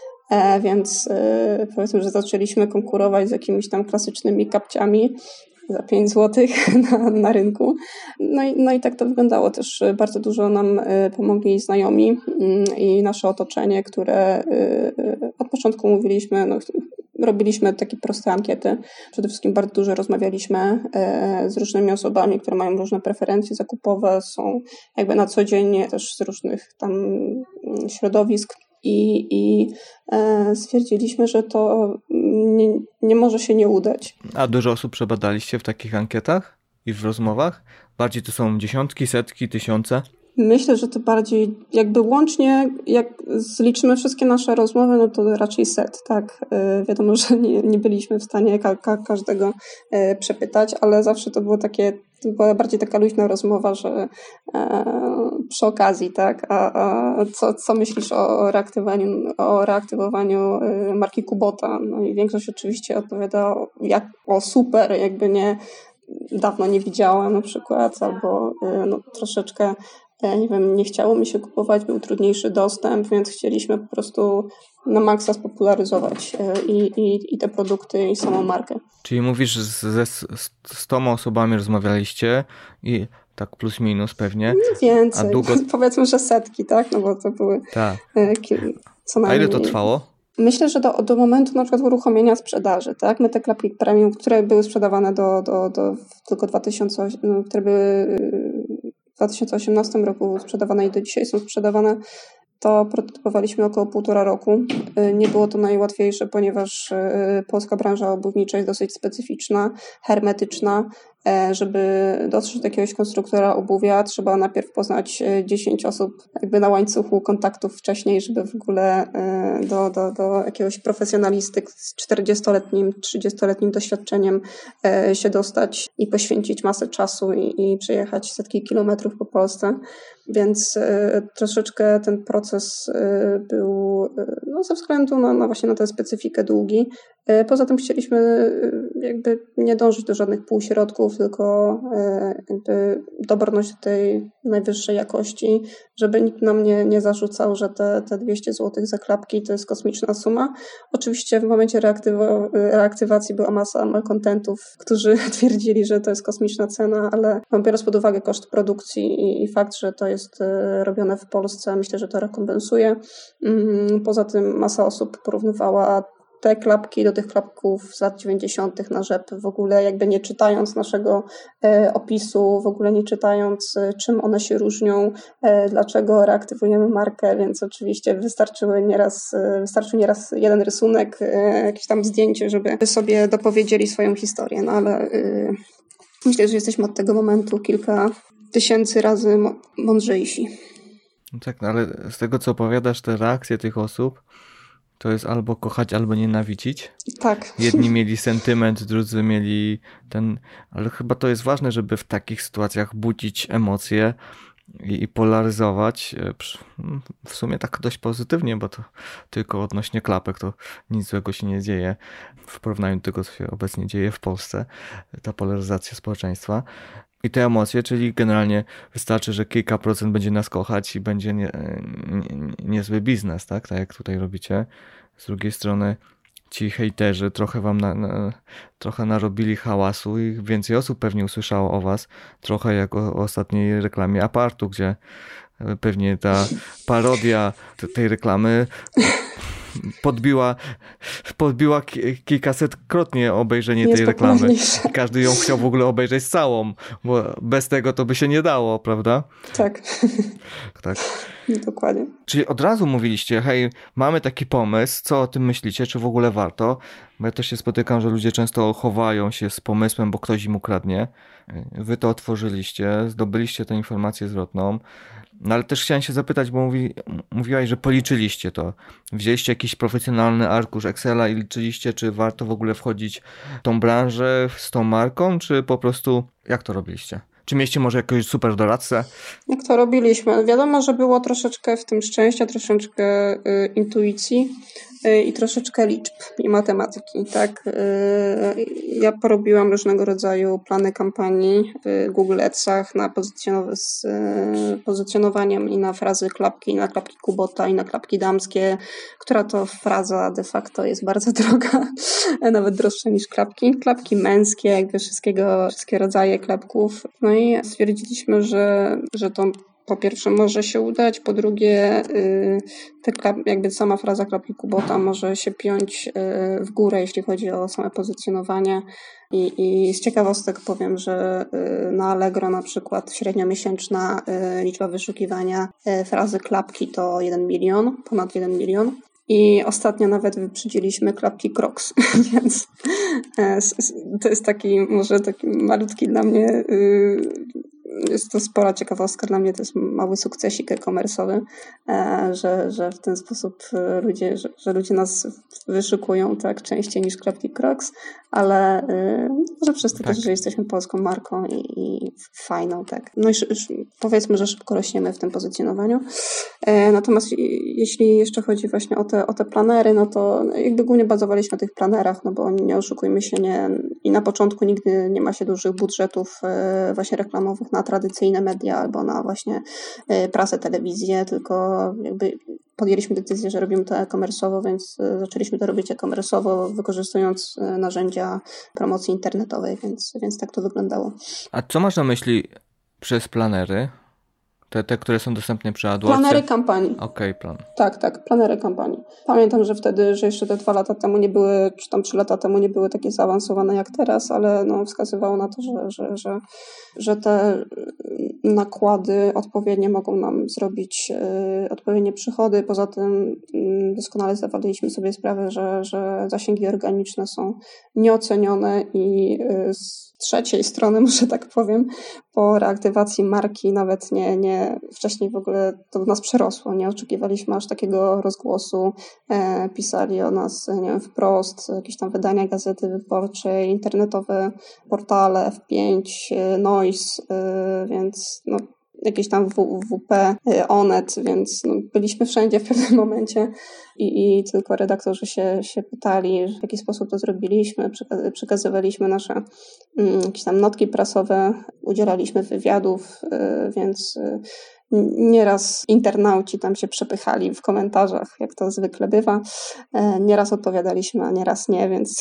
Więc powiedzmy, że zaczęliśmy konkurować z jakimiś tam klasycznymi kapciami za 5 zł na rynku. No i tak to wyglądało. Też bardzo dużo nam pomogli znajomi i nasze otoczenie, które od początku mówiliśmy, no, robiliśmy takie proste ankiety. Przede wszystkim bardzo dużo rozmawialiśmy z różnymi osobami, które mają różne preferencje zakupowe, są jakby na co dzień też z różnych tam środowisk. I stwierdziliśmy, że to nie może się nie udać. A dużo osób przebadaliście w takich ankietach i w rozmowach? Bardziej to są dziesiątki, setki, tysiące? Myślę, że to bardziej jakby łącznie, jak zliczymy wszystkie nasze rozmowy, no to raczej set, tak. Wiadomo, że nie byliśmy w stanie każdego przepytać, ale zawsze to była bardziej taka luźna rozmowa, że przy okazji, tak, a co myślisz o reaktywowaniu marki Kubota? No i większość oczywiście odpowiada o super, jakby dawno nie widziała na przykład, albo no, troszeczkę nie wiem, nie chciało mi się kupować, był trudniejszy dostęp, więc chcieliśmy po prostu na maksa spopularyzować i te produkty, i samą markę. Czyli mówisz, że ze 100 osobami rozmawialiście i tak plus minus pewnie. Więcej, powiedzmy, że setki, tak? No bo to były co najmniej. A ile to trwało? Myślę, że do momentu na przykład uruchomienia sprzedaży, tak? My te klapki premium, które były sprzedawane tylko które były w 2018 roku sprzedawane i do dzisiaj są sprzedawane, to prototypowaliśmy około 1,5 roku. Nie było to najłatwiejsze, ponieważ polska branża obuwnicza jest dosyć specyficzna, hermetyczna. Żeby dotrzeć do jakiegoś konstruktora obuwia, trzeba najpierw poznać 10 osób jakby na łańcuchu kontaktów wcześniej, żeby w ogóle do jakiegoś profesjonalisty z 40-letnim, 30-letnim doświadczeniem się dostać i poświęcić masę czasu i przejechać setki kilometrów po Polsce. Więc troszeczkę ten proces był no, ze względu właśnie na tę specyfikę długi. Poza tym chcieliśmy jakby nie dążyć do żadnych półśrodków, tylko jakby dobrnąć do tej najwyższej jakości, żeby nikt nam nie zarzucał, że te 200 zł za klapki to jest kosmiczna suma. Oczywiście w momencie reaktywacji była masa malkontentów, którzy twierdzili, że to jest kosmiczna cena, ale biorąc pod uwagę koszt produkcji i fakt, że to jest robione w Polsce, myślę, że to rekompensuje. Poza tym masa osób porównywała te klapki do tych klapków z lat 90. na rzep, w ogóle jakby nie czytając naszego opisu, w ogóle nie czytając czym one się różnią, dlaczego reaktywujemy markę, więc oczywiście wystarczył nieraz jeden rysunek, jakieś tam zdjęcie, żeby sobie dopowiedzieli swoją historię, no ale myślę, że jesteśmy od tego momentu kilka tysięcy razy mądrzejsi. No tak, no ale z tego co opowiadasz, te reakcje tych osób to jest albo kochać, albo nienawidzić. Tak. Jedni mieli sentyment, drudzy mieli ale chyba to jest ważne, żeby w takich sytuacjach budzić emocje i polaryzować. W sumie tak dość pozytywnie, bo to tylko odnośnie klapek to nic złego się nie dzieje w porównaniu do tego, co się obecnie dzieje w Polsce, ta polaryzacja społeczeństwa. I te emocje, czyli generalnie wystarczy, że kilka procent będzie nas kochać i będzie niezły biznes, tak? Tak jak tutaj robicie. Z drugiej strony ci hejterzy trochę wam trochę narobili hałasu i więcej osób pewnie usłyszało o was. Trochę jak o ostatniej reklamie Apartu, gdzie pewnie ta parodia tej reklamy podbiła kilkasetkrotnie obejrzenie tej reklamy. Każdy ją chciał w ogóle obejrzeć całą, bo bez tego to by się nie dało, prawda? Tak. Tak. Dokładnie. Czyli od razu mówiliście, hej, mamy taki pomysł, co o tym myślicie, czy w ogóle warto? Bo ja też się spotykam, że ludzie często chowają się z pomysłem, bo ktoś im ukradnie. Wy to otworzyliście, zdobyliście tę informację zwrotną. No ale też chciałem się zapytać, bo mówiłaś, że policzyliście to. Wzięliście jakiś profesjonalny arkusz Excela i liczyliście, czy warto w ogóle wchodzić w tą branżę z tą marką, czy po prostu jak to robiliście? Czy mieliście może jakiegoś super doradcę? Jak to robiliśmy? Wiadomo, że było troszeczkę w tym szczęścia, troszeczkę intuicji i troszeczkę liczb i matematyki, tak? Ja porobiłam różnego rodzaju plany kampanii w Google Adsach z pozycjonowaniem i na frazy klapki, i na klapki Kubota, i na klapki damskie, która to fraza de facto jest bardzo droga, nawet droższa niż klapki. Klapki męskie, jakby wszystkie rodzaje klapków. No i stwierdziliśmy, że to po pierwsze może się udać, po drugie jakby sama fraza klapki Kubota może się piąć w górę, jeśli chodzi o same pozycjonowanie. I z ciekawostek powiem, że na Allegro na przykład średniomiesięczna liczba wyszukiwania frazy klapki to 1 milion, ponad 1 milion. I ostatnio nawet wyprzedziliśmy klapki Crocs, więc to jest taki malutki dla mnie, jest to spora ciekawostka, dla mnie to jest mały sukcesik e-commerce'owy, że w ten sposób ludzie nas wyszukują tak częściej niż klapki Crocs, ale może przez to też, że jesteśmy polską marką i fajną, tak. No i powiedzmy, że szybko rośniemy w tym pozycjonowaniu. Natomiast jeśli jeszcze chodzi właśnie o te planery, no to jakby głównie bazowaliśmy na tych planerach, no bo nie oszukujmy się, i na początku nigdy nie ma się dużych budżetów właśnie reklamowych na tradycyjne media albo na właśnie prasę, telewizję, tylko jakby podjęliśmy decyzję, że robimy to e-commerce'owo, więc zaczęliśmy to robić e-commerce'owo, wykorzystując narzędzia promocji internetowej, więc tak to wyglądało. A co masz na myśli przez planery? Te, które są dostępne przy AdWords'ie? Planery kampanii. Okej, plan. Tak, planery kampanii. Pamiętam, że wtedy, że jeszcze te 2 lata temu nie były, czy tam 3 lata temu nie były takie zaawansowane jak teraz, ale no wskazywało na to, że te nakłady odpowiednie mogą nam zrobić odpowiednie przychody. Poza tym doskonale zdawaliśmy sobie sprawę, że zasięgi organiczne są nieocenione i z trzeciej strony, może tak powiem, po reaktywacji marki nawet nie wcześniej w ogóle to nas przerosło. Nie oczekiwaliśmy aż takiego rozgłosu. Pisali o nas, nie wiem, wprost, jakieś tam wydania Gazety Wyborczej, internetowe portale F5, Noise, więc no jakieś tam WP, Onet, więc no, byliśmy wszędzie w pewnym momencie i tylko redaktorzy się pytali, w jaki sposób to zrobiliśmy. Przekazywaliśmy nasze jakieś tam notki prasowe, udzielaliśmy wywiadów, więc nieraz internauci tam się przepychali w komentarzach, jak to zwykle bywa. Nieraz odpowiadaliśmy, a nieraz nie, więc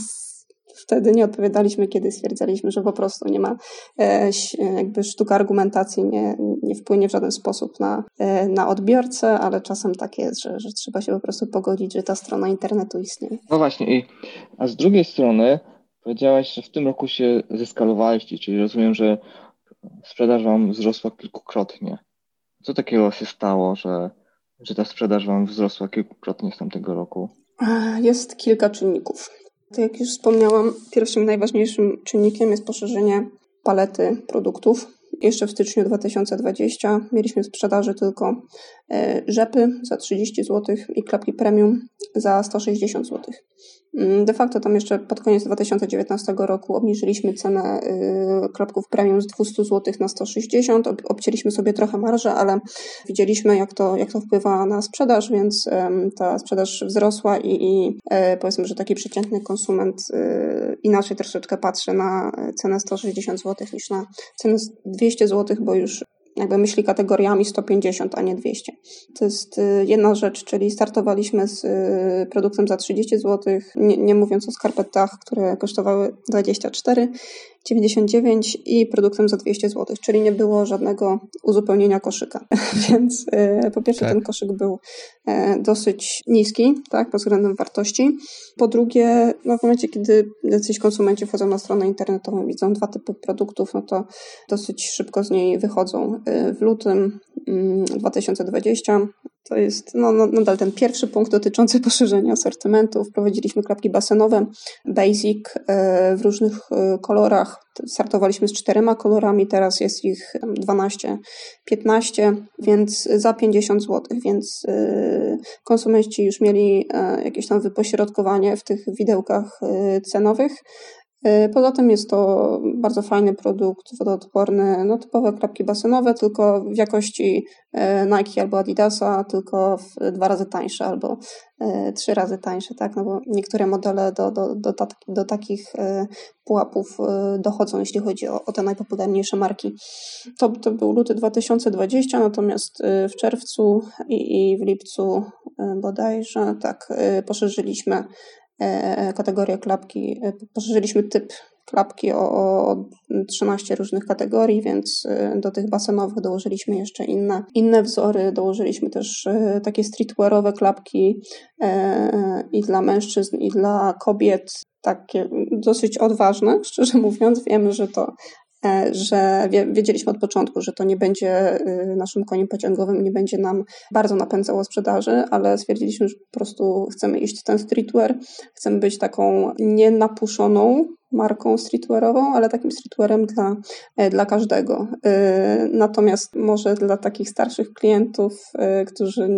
wtedy nie odpowiadaliśmy, kiedy stwierdzaliśmy, że po prostu nie ma jakby sztuka argumentacji nie wpłynie w żaden sposób na odbiorcę, ale czasem tak jest, że trzeba się po prostu pogodzić, że ta strona internetu istnieje. No właśnie, a z drugiej strony powiedziałaś, że w tym roku się zeskalowaliście, czyli rozumiem, że sprzedaż wam wzrosła kilkukrotnie. Co takiego się stało, że ta sprzedaż wam wzrosła kilkukrotnie z tamtego roku? Jest kilka czynników. Tak jak już wspomniałam, pierwszym najważniejszym czynnikiem jest poszerzenie palety produktów. Jeszcze w styczniu 2020 mieliśmy w sprzedaży tylko rzepy za 30 zł i klapki premium za 160 zł. De facto tam jeszcze pod koniec 2019 roku obniżyliśmy cenę klapków premium z 200 zł na 160. Obcięliśmy sobie trochę marżę, ale widzieliśmy jak to wpływa na sprzedaż, więc ta sprzedaż wzrosła i powiedzmy, że taki przeciętny konsument inaczej troszeczkę patrzy na cenę 160 zł niż na cenę 200 zł, bo już jakby myśli kategoriami 150, a nie 200. To jest jedna rzecz, czyli startowaliśmy z produktem za 30 zł, nie mówiąc o skarpetach, które kosztowały 24,99 i produktem za 200 zł, czyli nie było żadnego uzupełnienia koszyka. Więc po pierwsze ten koszyk był dosyć niski, tak, pod względem wartości. Po drugie, w momencie, kiedy jacyś konsumenci wchodzą na stronę internetową, widzą 2 typy produktów, no to dosyć szybko z niej wychodzą. W lutym 2020 to jest nadal ten pierwszy punkt dotyczący poszerzenia asortymentu. Wprowadziliśmy klapki basenowe Basic w różnych kolorach. Startowaliśmy z 4 kolorami, teraz jest ich 12, 15, więc za 50 zł, więc konsumenci już mieli jakieś tam wypośrodkowanie w tych widełkach cenowych. Poza tym jest to bardzo fajny produkt, wodoodporny, typowe klapki basenowe, tylko w jakości Nike albo Adidasa, tylko 2 razy tańsze albo 3 razy tańsze, tak, bo niektóre modele do takich pułapów dochodzą, jeśli chodzi o te najpopularniejsze marki. To był luty 2020, natomiast w czerwcu i w lipcu bodajże, tak, poszerzyliśmy kategorię klapki, poszerzyliśmy typ klapki o 13 różnych kategorii, więc do tych basenowych dołożyliśmy jeszcze inne wzory, dołożyliśmy też takie streetwearowe klapki i dla mężczyzn, i dla kobiet, takie dosyć odważne, szczerze mówiąc. Wiemy, że wiedzieliśmy od początku, że to nie będzie naszym koniem pociągowym, nie będzie nam bardzo napędzało sprzedaży, ale stwierdziliśmy, że po prostu chcemy iść w ten streetwear, chcemy być taką nienapuszoną marką streetwearową, ale takim streetwearem dla każdego. Natomiast może dla takich starszych klientów, którzy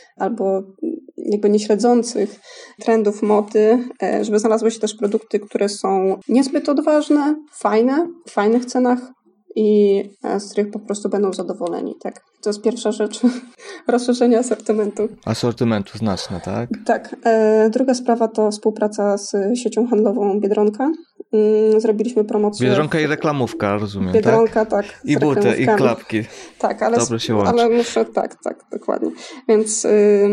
nie śledzących trendów mody, żeby znalazły się też produkty, które są niezbyt odważne, fajne, w fajnych cenach i z których po prostu będą zadowoleni. Tak. To jest pierwsza rzecz. Rozszerzenie asortymentu. Asortymentu znaczne, tak? Tak. Druga sprawa to współpraca z siecią handlową Biedronka. Zrobiliśmy promocję. Biedronka i reklamówka, rozumiem, Biedronka, tak. I buty, i klapki. Tak, ale dobrze się łączy. Ale muszę, tak, dokładnie. Więc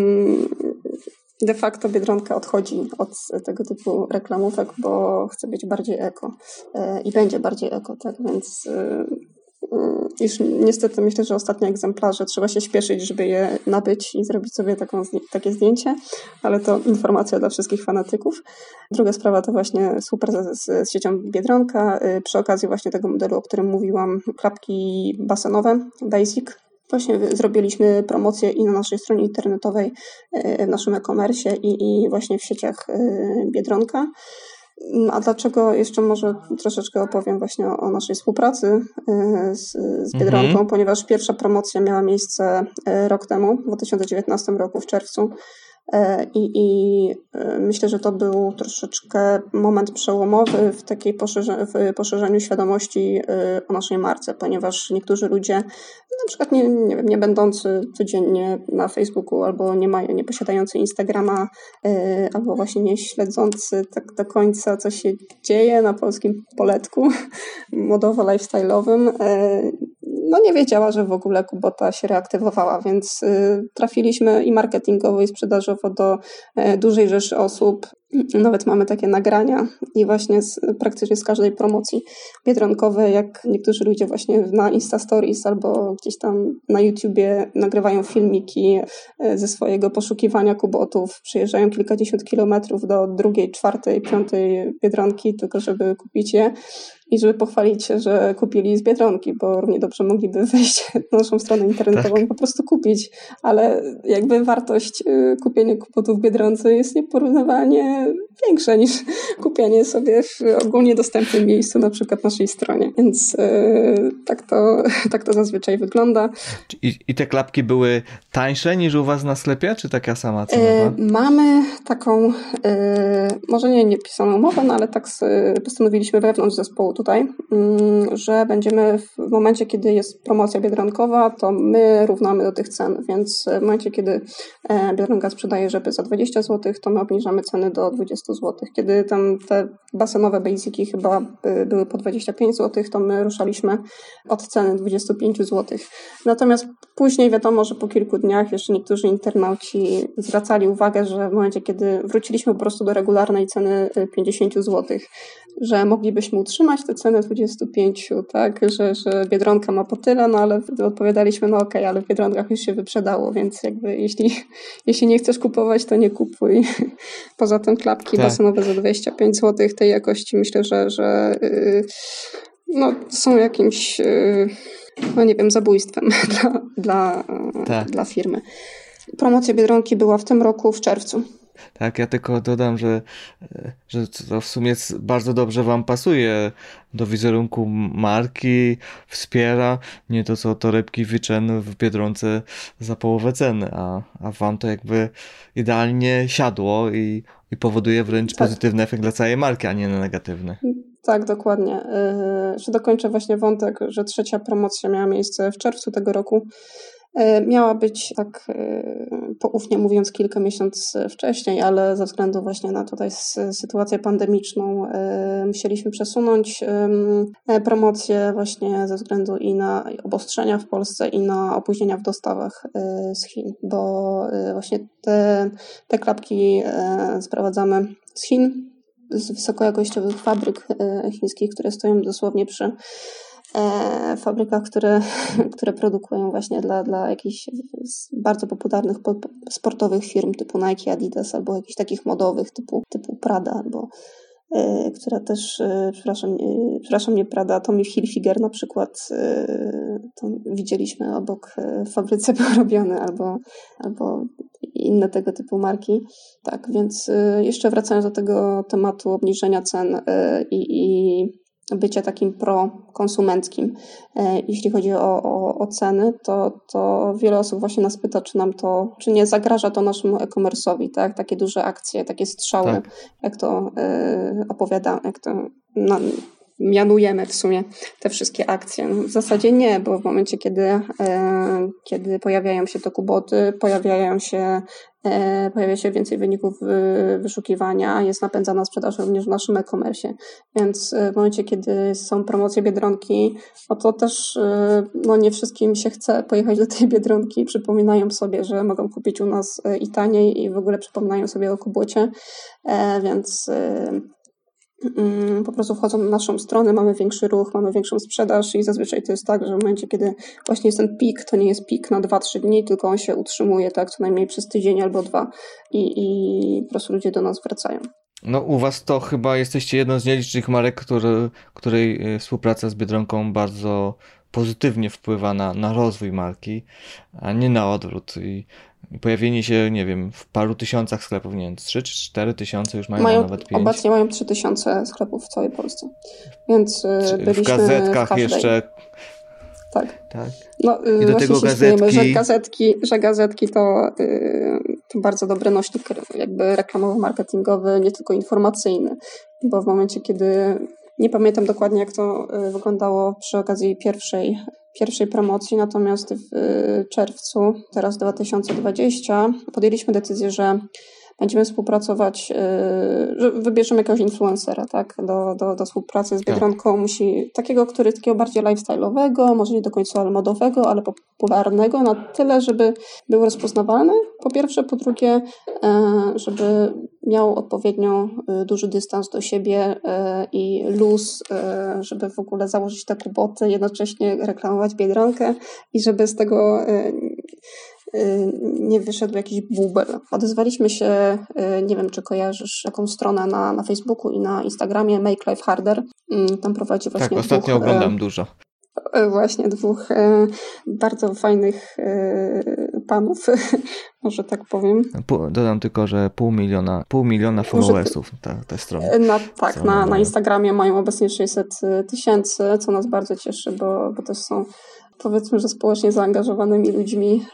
de facto Biedronka odchodzi od tego typu reklamówek, bo chce być bardziej eko i będzie bardziej eko, tak, więc już niestety myślę, że ostatnie egzemplarze trzeba się śpieszyć, żeby je nabyć i zrobić sobie takie zdjęcie, ale to informacja dla wszystkich fanatyków. Druga sprawa to właśnie współpraca z siecią Biedronka, przy okazji właśnie tego modelu, o którym mówiłam, klapki basenowe Basic. Właśnie zrobiliśmy promocję i na naszej stronie internetowej, w naszym e-commerce i właśnie w sieciach Biedronka. A dlaczego jeszcze może troszeczkę opowiem właśnie o naszej współpracy z Biedronką, ponieważ pierwsza promocja miała miejsce rok temu, w 2019 roku w czerwcu. I myślę, że to był troszeczkę moment przełomowy w takiej poszerzeniu świadomości o naszej marce, ponieważ niektórzy ludzie, na przykład nie będący codziennie na Facebooku albo nie posiadający Instagrama, albo właśnie nie śledzący tak do końca, co się dzieje na polskim poletku modowo-lifestyle'owym, nie wiedziała, że w ogóle Kubota się reaktywowała, więc trafiliśmy i marketingowo, i sprzedażowo do dużej rzeszy osób. Nawet mamy takie nagrania i właśnie praktycznie z każdej promocji biedronkowej, jak niektórzy ludzie właśnie na Insta Stories albo gdzieś tam na YouTubie nagrywają filmiki ze swojego poszukiwania Kubotów, przyjeżdżają kilkadziesiąt kilometrów do 2., 4., 5. Biedronki, tylko żeby kupić je. i żeby pochwalić się, że kupili z Biedronki, bo równie dobrze mogliby wejść na naszą stronę internetową i po prostu kupić, ale jakby wartość kupienia Kubotu w Biedronce jest nieporównywalnie większa niż kupienie sobie w ogólnie dostępnym miejscu, na przykład naszej stronie, więc tak to zazwyczaj wygląda. I te klapki były tańsze niż u was na sklepie, czy taka sama cena? Mamy taką, może nie niepisaną umowę, no ale tak postanowiliśmy wewnątrz zespołu tutaj, że będziemy w momencie, kiedy jest promocja biedronkowa, to my równamy do tych cen, więc w momencie, kiedy Biedronka sprzedaje rzepy za 20 zł, to my obniżamy ceny do 20 zł. Kiedy tam te basenowe basiki chyba były po 25 zł, to my ruszaliśmy od ceny 25 zł. Natomiast później wiadomo, że po kilku dniach jeszcze niektórzy internauci zwracali uwagę, że w momencie, kiedy wróciliśmy po prostu do regularnej ceny 50 zł, że moglibyśmy utrzymać tę cenę 25, tak, że Biedronka ma po tyle, no ale odpowiadaliśmy, no okej, ale w Biedronkach już się wyprzedało, więc jakby jeśli nie chcesz kupować, to nie kupuj. Poza tym klapki basenowe za 25 zł tej jakości myślę, że są jakimś no nie wiem, zabójstwem dla firmy. Promocja Biedronki była w tym roku w czerwcu. Tak, ja tylko dodam, że to w sumie bardzo dobrze wam pasuje do wizerunku marki, wspiera, nie to co torebki Wyczen w Biedronce za połowę ceny, a wam to jakby idealnie siadło i powoduje wręcz pozytywny efekt dla całej marki, a nie negatywny. Tak, dokładnie. Że dokończę właśnie wątek, że trzecia promocja miała miejsce w czerwcu tego roku. Miała być, tak poufnie mówiąc, kilka miesięcy wcześniej, ale ze względu właśnie na tutaj sytuację pandemiczną musieliśmy przesunąć promocję właśnie ze względu i na obostrzenia w Polsce i na opóźnienia w dostawach z Chin, bo właśnie te klapki sprowadzamy z Chin, z wysokojakościowych fabryk chińskich, które stoją dosłownie przy fabrykach, które produkują właśnie dla jakichś bardzo popularnych sportowych firm typu Nike, Adidas albo jakichś takich modowych typu Prada albo która też, przepraszam, nie Prada, Tommy Hilfiger na przykład, to widzieliśmy obok w fabryce był robiony albo inne tego typu marki. Tak, więc jeszcze wracając do tego tematu obniżenia cen i bycia takim prokonsumenckim. Jeśli chodzi o ceny, to wiele osób właśnie nas pyta, czy nie zagraża to naszemu e-commerce'owi, tak? Takie duże akcje, takie strzały, tak. Jak to opowiadam, jak to mianujemy w sumie te wszystkie akcje. No, w zasadzie nie, bo w momencie, kiedy pojawiają się te kuboty, pojawia się więcej wyników wyszukiwania, jest napędzana sprzedaż również w naszym e-commerce. Więc w momencie, kiedy są promocje Biedronki, to też nie wszystkim się chce pojechać do tej Biedronki, przypominają sobie, że mogą kupić u nas i taniej i w ogóle przypominają sobie o kubocie, więc po prostu wchodzą na naszą stronę, mamy większy ruch, mamy większą sprzedaż i zazwyczaj to jest tak, że w momencie, kiedy właśnie jest ten pik, to nie jest pik na 2-3 dni, tylko on się utrzymuje tak co najmniej przez tydzień albo 2 i po prostu ludzie do nas wracają. No u was to chyba jesteście jedną z nielicznych marek, której współpraca z Biedronką bardzo pozytywnie wpływa na rozwój marki, a nie na odwrót. I pojawienie się, nie wiem, w paru tysiącach sklepów, nie wiem, 3 czy 4 tysiące już mają nawet 5. Obecnie mają 3000 sklepów w całej Polsce, więc byliśmy w gazetkach w jeszcze. Tak. No, i do tego gazetki. Że gazetki to bardzo dobry nośnik jakby reklamowo-marketingowy, nie tylko informacyjny, bo w momencie, kiedy nie pamiętam dokładnie, jak to wyglądało przy okazji pierwszej promocji, natomiast w czerwcu, teraz 2020, podjęliśmy decyzję, że będziemy współpracować, że wybierzemy jakiegoś influencera, tak, do współpracy z Biedronką. Musi takiego bardziej lifestyle'owego, może nie do końca modowego, ale popularnego, na tyle, żeby był rozpoznawalny, po pierwsze, po drugie, żeby miał odpowiednio duży dystans do siebie i luz, żeby w ogóle założyć te kuboty, jednocześnie reklamować Biedronkę i żeby z tego nie wyszedł jakiś bubel. Odezwaliśmy się, nie wiem, czy kojarzysz taką stronę na Facebooku i na Instagramie Make Life Harder. Tam prowadzi właśnie Tak, ostatnio oglądam dużo. Właśnie dwóch bardzo fajnych panów, może tak powiem. Dodam tylko, że pół miliona followersów ta strona. Tak, na Instagramie mają obecnie 600 000, co nas bardzo cieszy, bo też są, powiedzmy, że społecznie zaangażowanymi ludźmi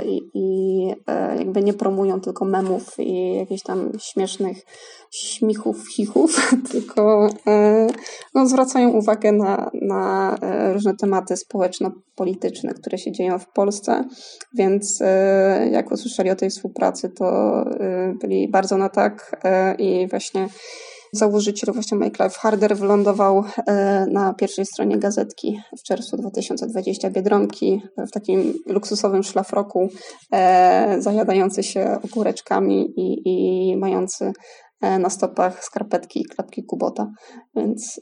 i jakby nie promują tylko memów i jakichś tam śmiesznych śmichów, chichów, tylko zwracają uwagę na różne tematy społeczno-polityczne, które się dzieją w Polsce, więc jak usłyszeli o tej współpracy, to byli bardzo na tak i właśnie założyciel właśnie Make Life Harder wylądował na pierwszej stronie gazetki w czerwcu 2020 Biedronki w takim luksusowym szlafroku, zajadający się ogóreczkami i mający na stopach skarpetki i klapki Kubota. Więc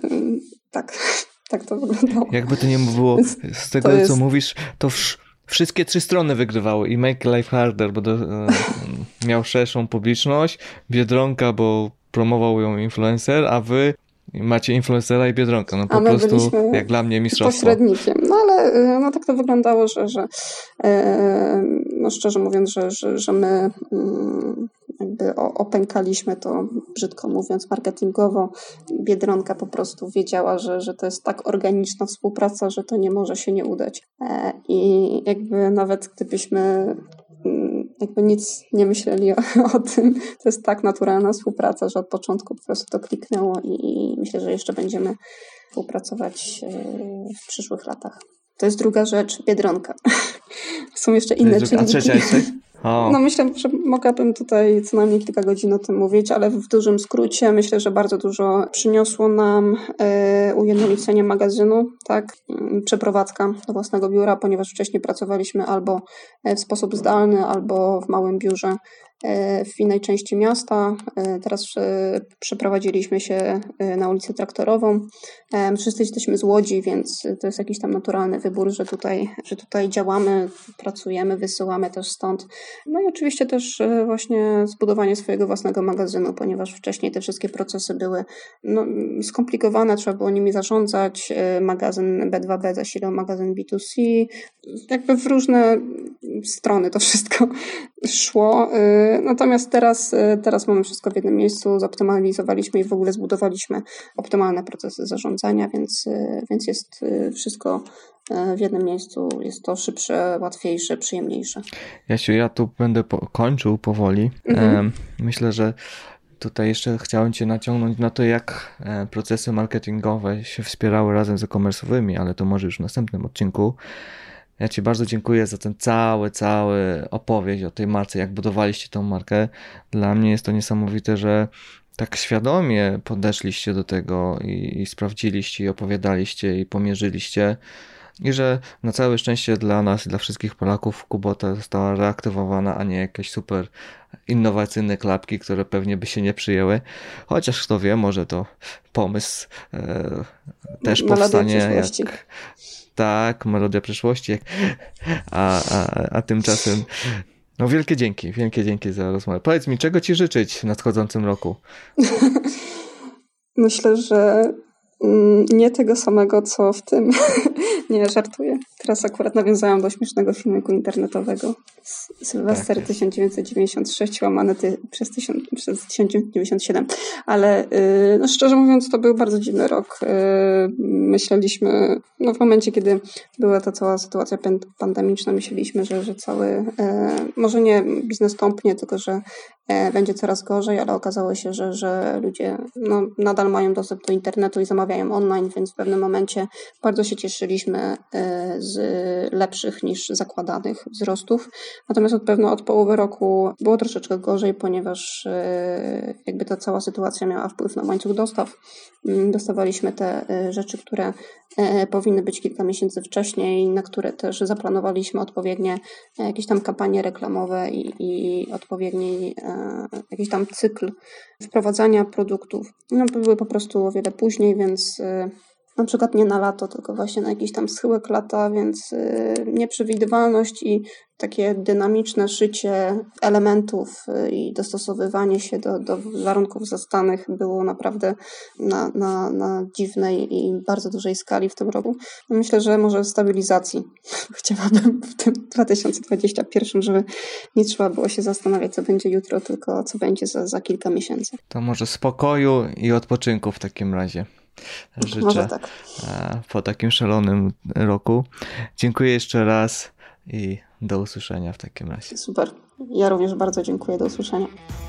tak to wyglądało. Jakby to nie było, z tego co mówisz, to wszystkie 3 strony wygrywały i Make Life Harder, bo miał szerszą publiczność, Biedronka, bo promował ją influencer, a wy macie influencera i Biedronka. No po prostu jak dla mnie mistrzostwo. Pośrednikiem. No ale tak to wyglądało, że szczerze mówiąc, że my jakby opękaliśmy to, brzydko mówiąc, marketingowo. Biedronka po prostu wiedziała, że to jest tak organiczna współpraca, że to nie może się nie udać. I jakby nawet gdybyśmy jakby nic nie myśleli o tym, to jest tak naturalna współpraca, że od początku po prostu to kliknęło i myślę, że jeszcze będziemy współpracować w przyszłych latach. To jest druga rzecz, Biedronka. Są jeszcze inne czynniki. A trzecia jeszcze? No myślę, że mogłabym tutaj co najmniej kilka godzin o tym mówić, ale w dużym skrócie myślę, że bardzo dużo przyniosło nam ujednolicenie magazynu, tak? Przeprowadzka do własnego biura, ponieważ wcześniej pracowaliśmy albo w sposób zdalny, albo w małym biurze w innej części miasta. Teraz przeprowadziliśmy się na ulicę Traktorową. Wszyscy jesteśmy z Łodzi, więc to jest jakiś tam naturalny wybór, że tutaj działamy, pracujemy, wysyłamy też stąd. No i oczywiście też właśnie zbudowanie swojego własnego magazynu, ponieważ wcześniej te wszystkie procesy były skomplikowane, trzeba było nimi zarządzać. Magazyn B2B zasilał magazyn B2C. Jakby w różne strony to wszystko szło. Natomiast teraz mamy wszystko w jednym miejscu, zoptymalizowaliśmy i w ogóle zbudowaliśmy optymalne procesy zarządzania, więc jest wszystko w jednym miejscu. Jest to szybsze, łatwiejsze, przyjemniejsze. Jasiu, ja tu będę kończył powoli. Myślę, że tutaj jeszcze chciałem Cię naciągnąć na to, jak procesy marketingowe się wspierały razem z e-commerce'owymi, ale to może już w następnym odcinku. Ja Ci bardzo dziękuję za ten cały opowieść o tej marce, jak budowaliście tą markę. Dla mnie jest to niesamowite, że tak świadomie podeszliście do tego i sprawdziliście, i opowiadaliście, i pomierzyliście. I że na całe szczęście dla nas i dla wszystkich Polaków Kubota została reaktywowana, a nie jakieś super innowacyjne klapki, które pewnie by się nie przyjęły. Chociaż kto wie, może to pomysł też powstanie jak... Tak, melodia przyszłości. A tymczasem wielkie dzięki za rozmowę. Powiedz mi, czego Ci życzyć w nadchodzącym roku? Myślę, że nie tego samego, co w tym. Nie, żartuję. Teraz akurat nawiązałam do śmiesznego filmiku internetowego. Sylwester tak 1996 łamane przez 1997. Ale szczerze mówiąc, to był bardzo dziwny rok. Myśleliśmy, w momencie, kiedy była ta cała sytuacja pandemiczna, myśleliśmy, że cały, może nie biznes tąpnie, tylko że będzie coraz gorzej, ale okazało się, że ludzie nadal mają dostęp do internetu i zamawiają online, więc w pewnym momencie bardzo się cieszyliśmy z lepszych niż zakładanych wzrostów. Natomiast od połowy roku było troszeczkę gorzej, ponieważ jakby ta cała sytuacja miała wpływ na łańcuch dostaw. Dostawaliśmy te rzeczy, które powinny być kilka miesięcy wcześniej, na które też zaplanowaliśmy odpowiednie jakieś tam kampanie reklamowe i odpowiedni jakiś tam cykl wprowadzania produktów. Były po prostu o wiele później, więc Na przykład nie na lato, tylko właśnie na jakiś tam schyłek lata, więc nieprzewidywalność i takie dynamiczne szycie elementów i dostosowywanie się do warunków zastanych było naprawdę na dziwnej i bardzo dużej skali w tym roku. Myślę, że może stabilizacji chciałabym w tym 2021, żeby nie trzeba było się zastanawiać, co będzie jutro, tylko co będzie za kilka miesięcy. To może spokoju i odpoczynku w takim razie. Życzę może tak. Po takim szalonym roku. Dziękuję jeszcze raz i do usłyszenia w takim razie. Super. Ja również bardzo dziękuję. Do usłyszenia.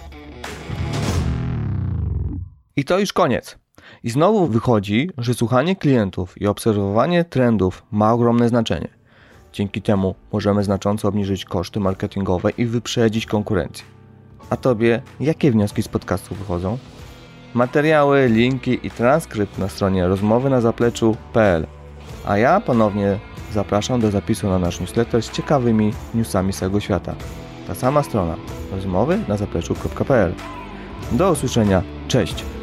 I to już koniec. I znowu wychodzi, że słuchanie klientów i obserwowanie trendów ma ogromne znaczenie. Dzięki temu możemy znacząco obniżyć koszty marketingowe i wyprzedzić konkurencję. A Tobie jakie wnioski z podcastu wychodzą? Materiały, linki i transkrypt na stronie rozmowynazapleczu.pl. A ja ponownie zapraszam do zapisu na nasz newsletter z ciekawymi newsami z całego świata. Ta sama strona rozmowynazapleczu.pl. Do usłyszenia. Cześć!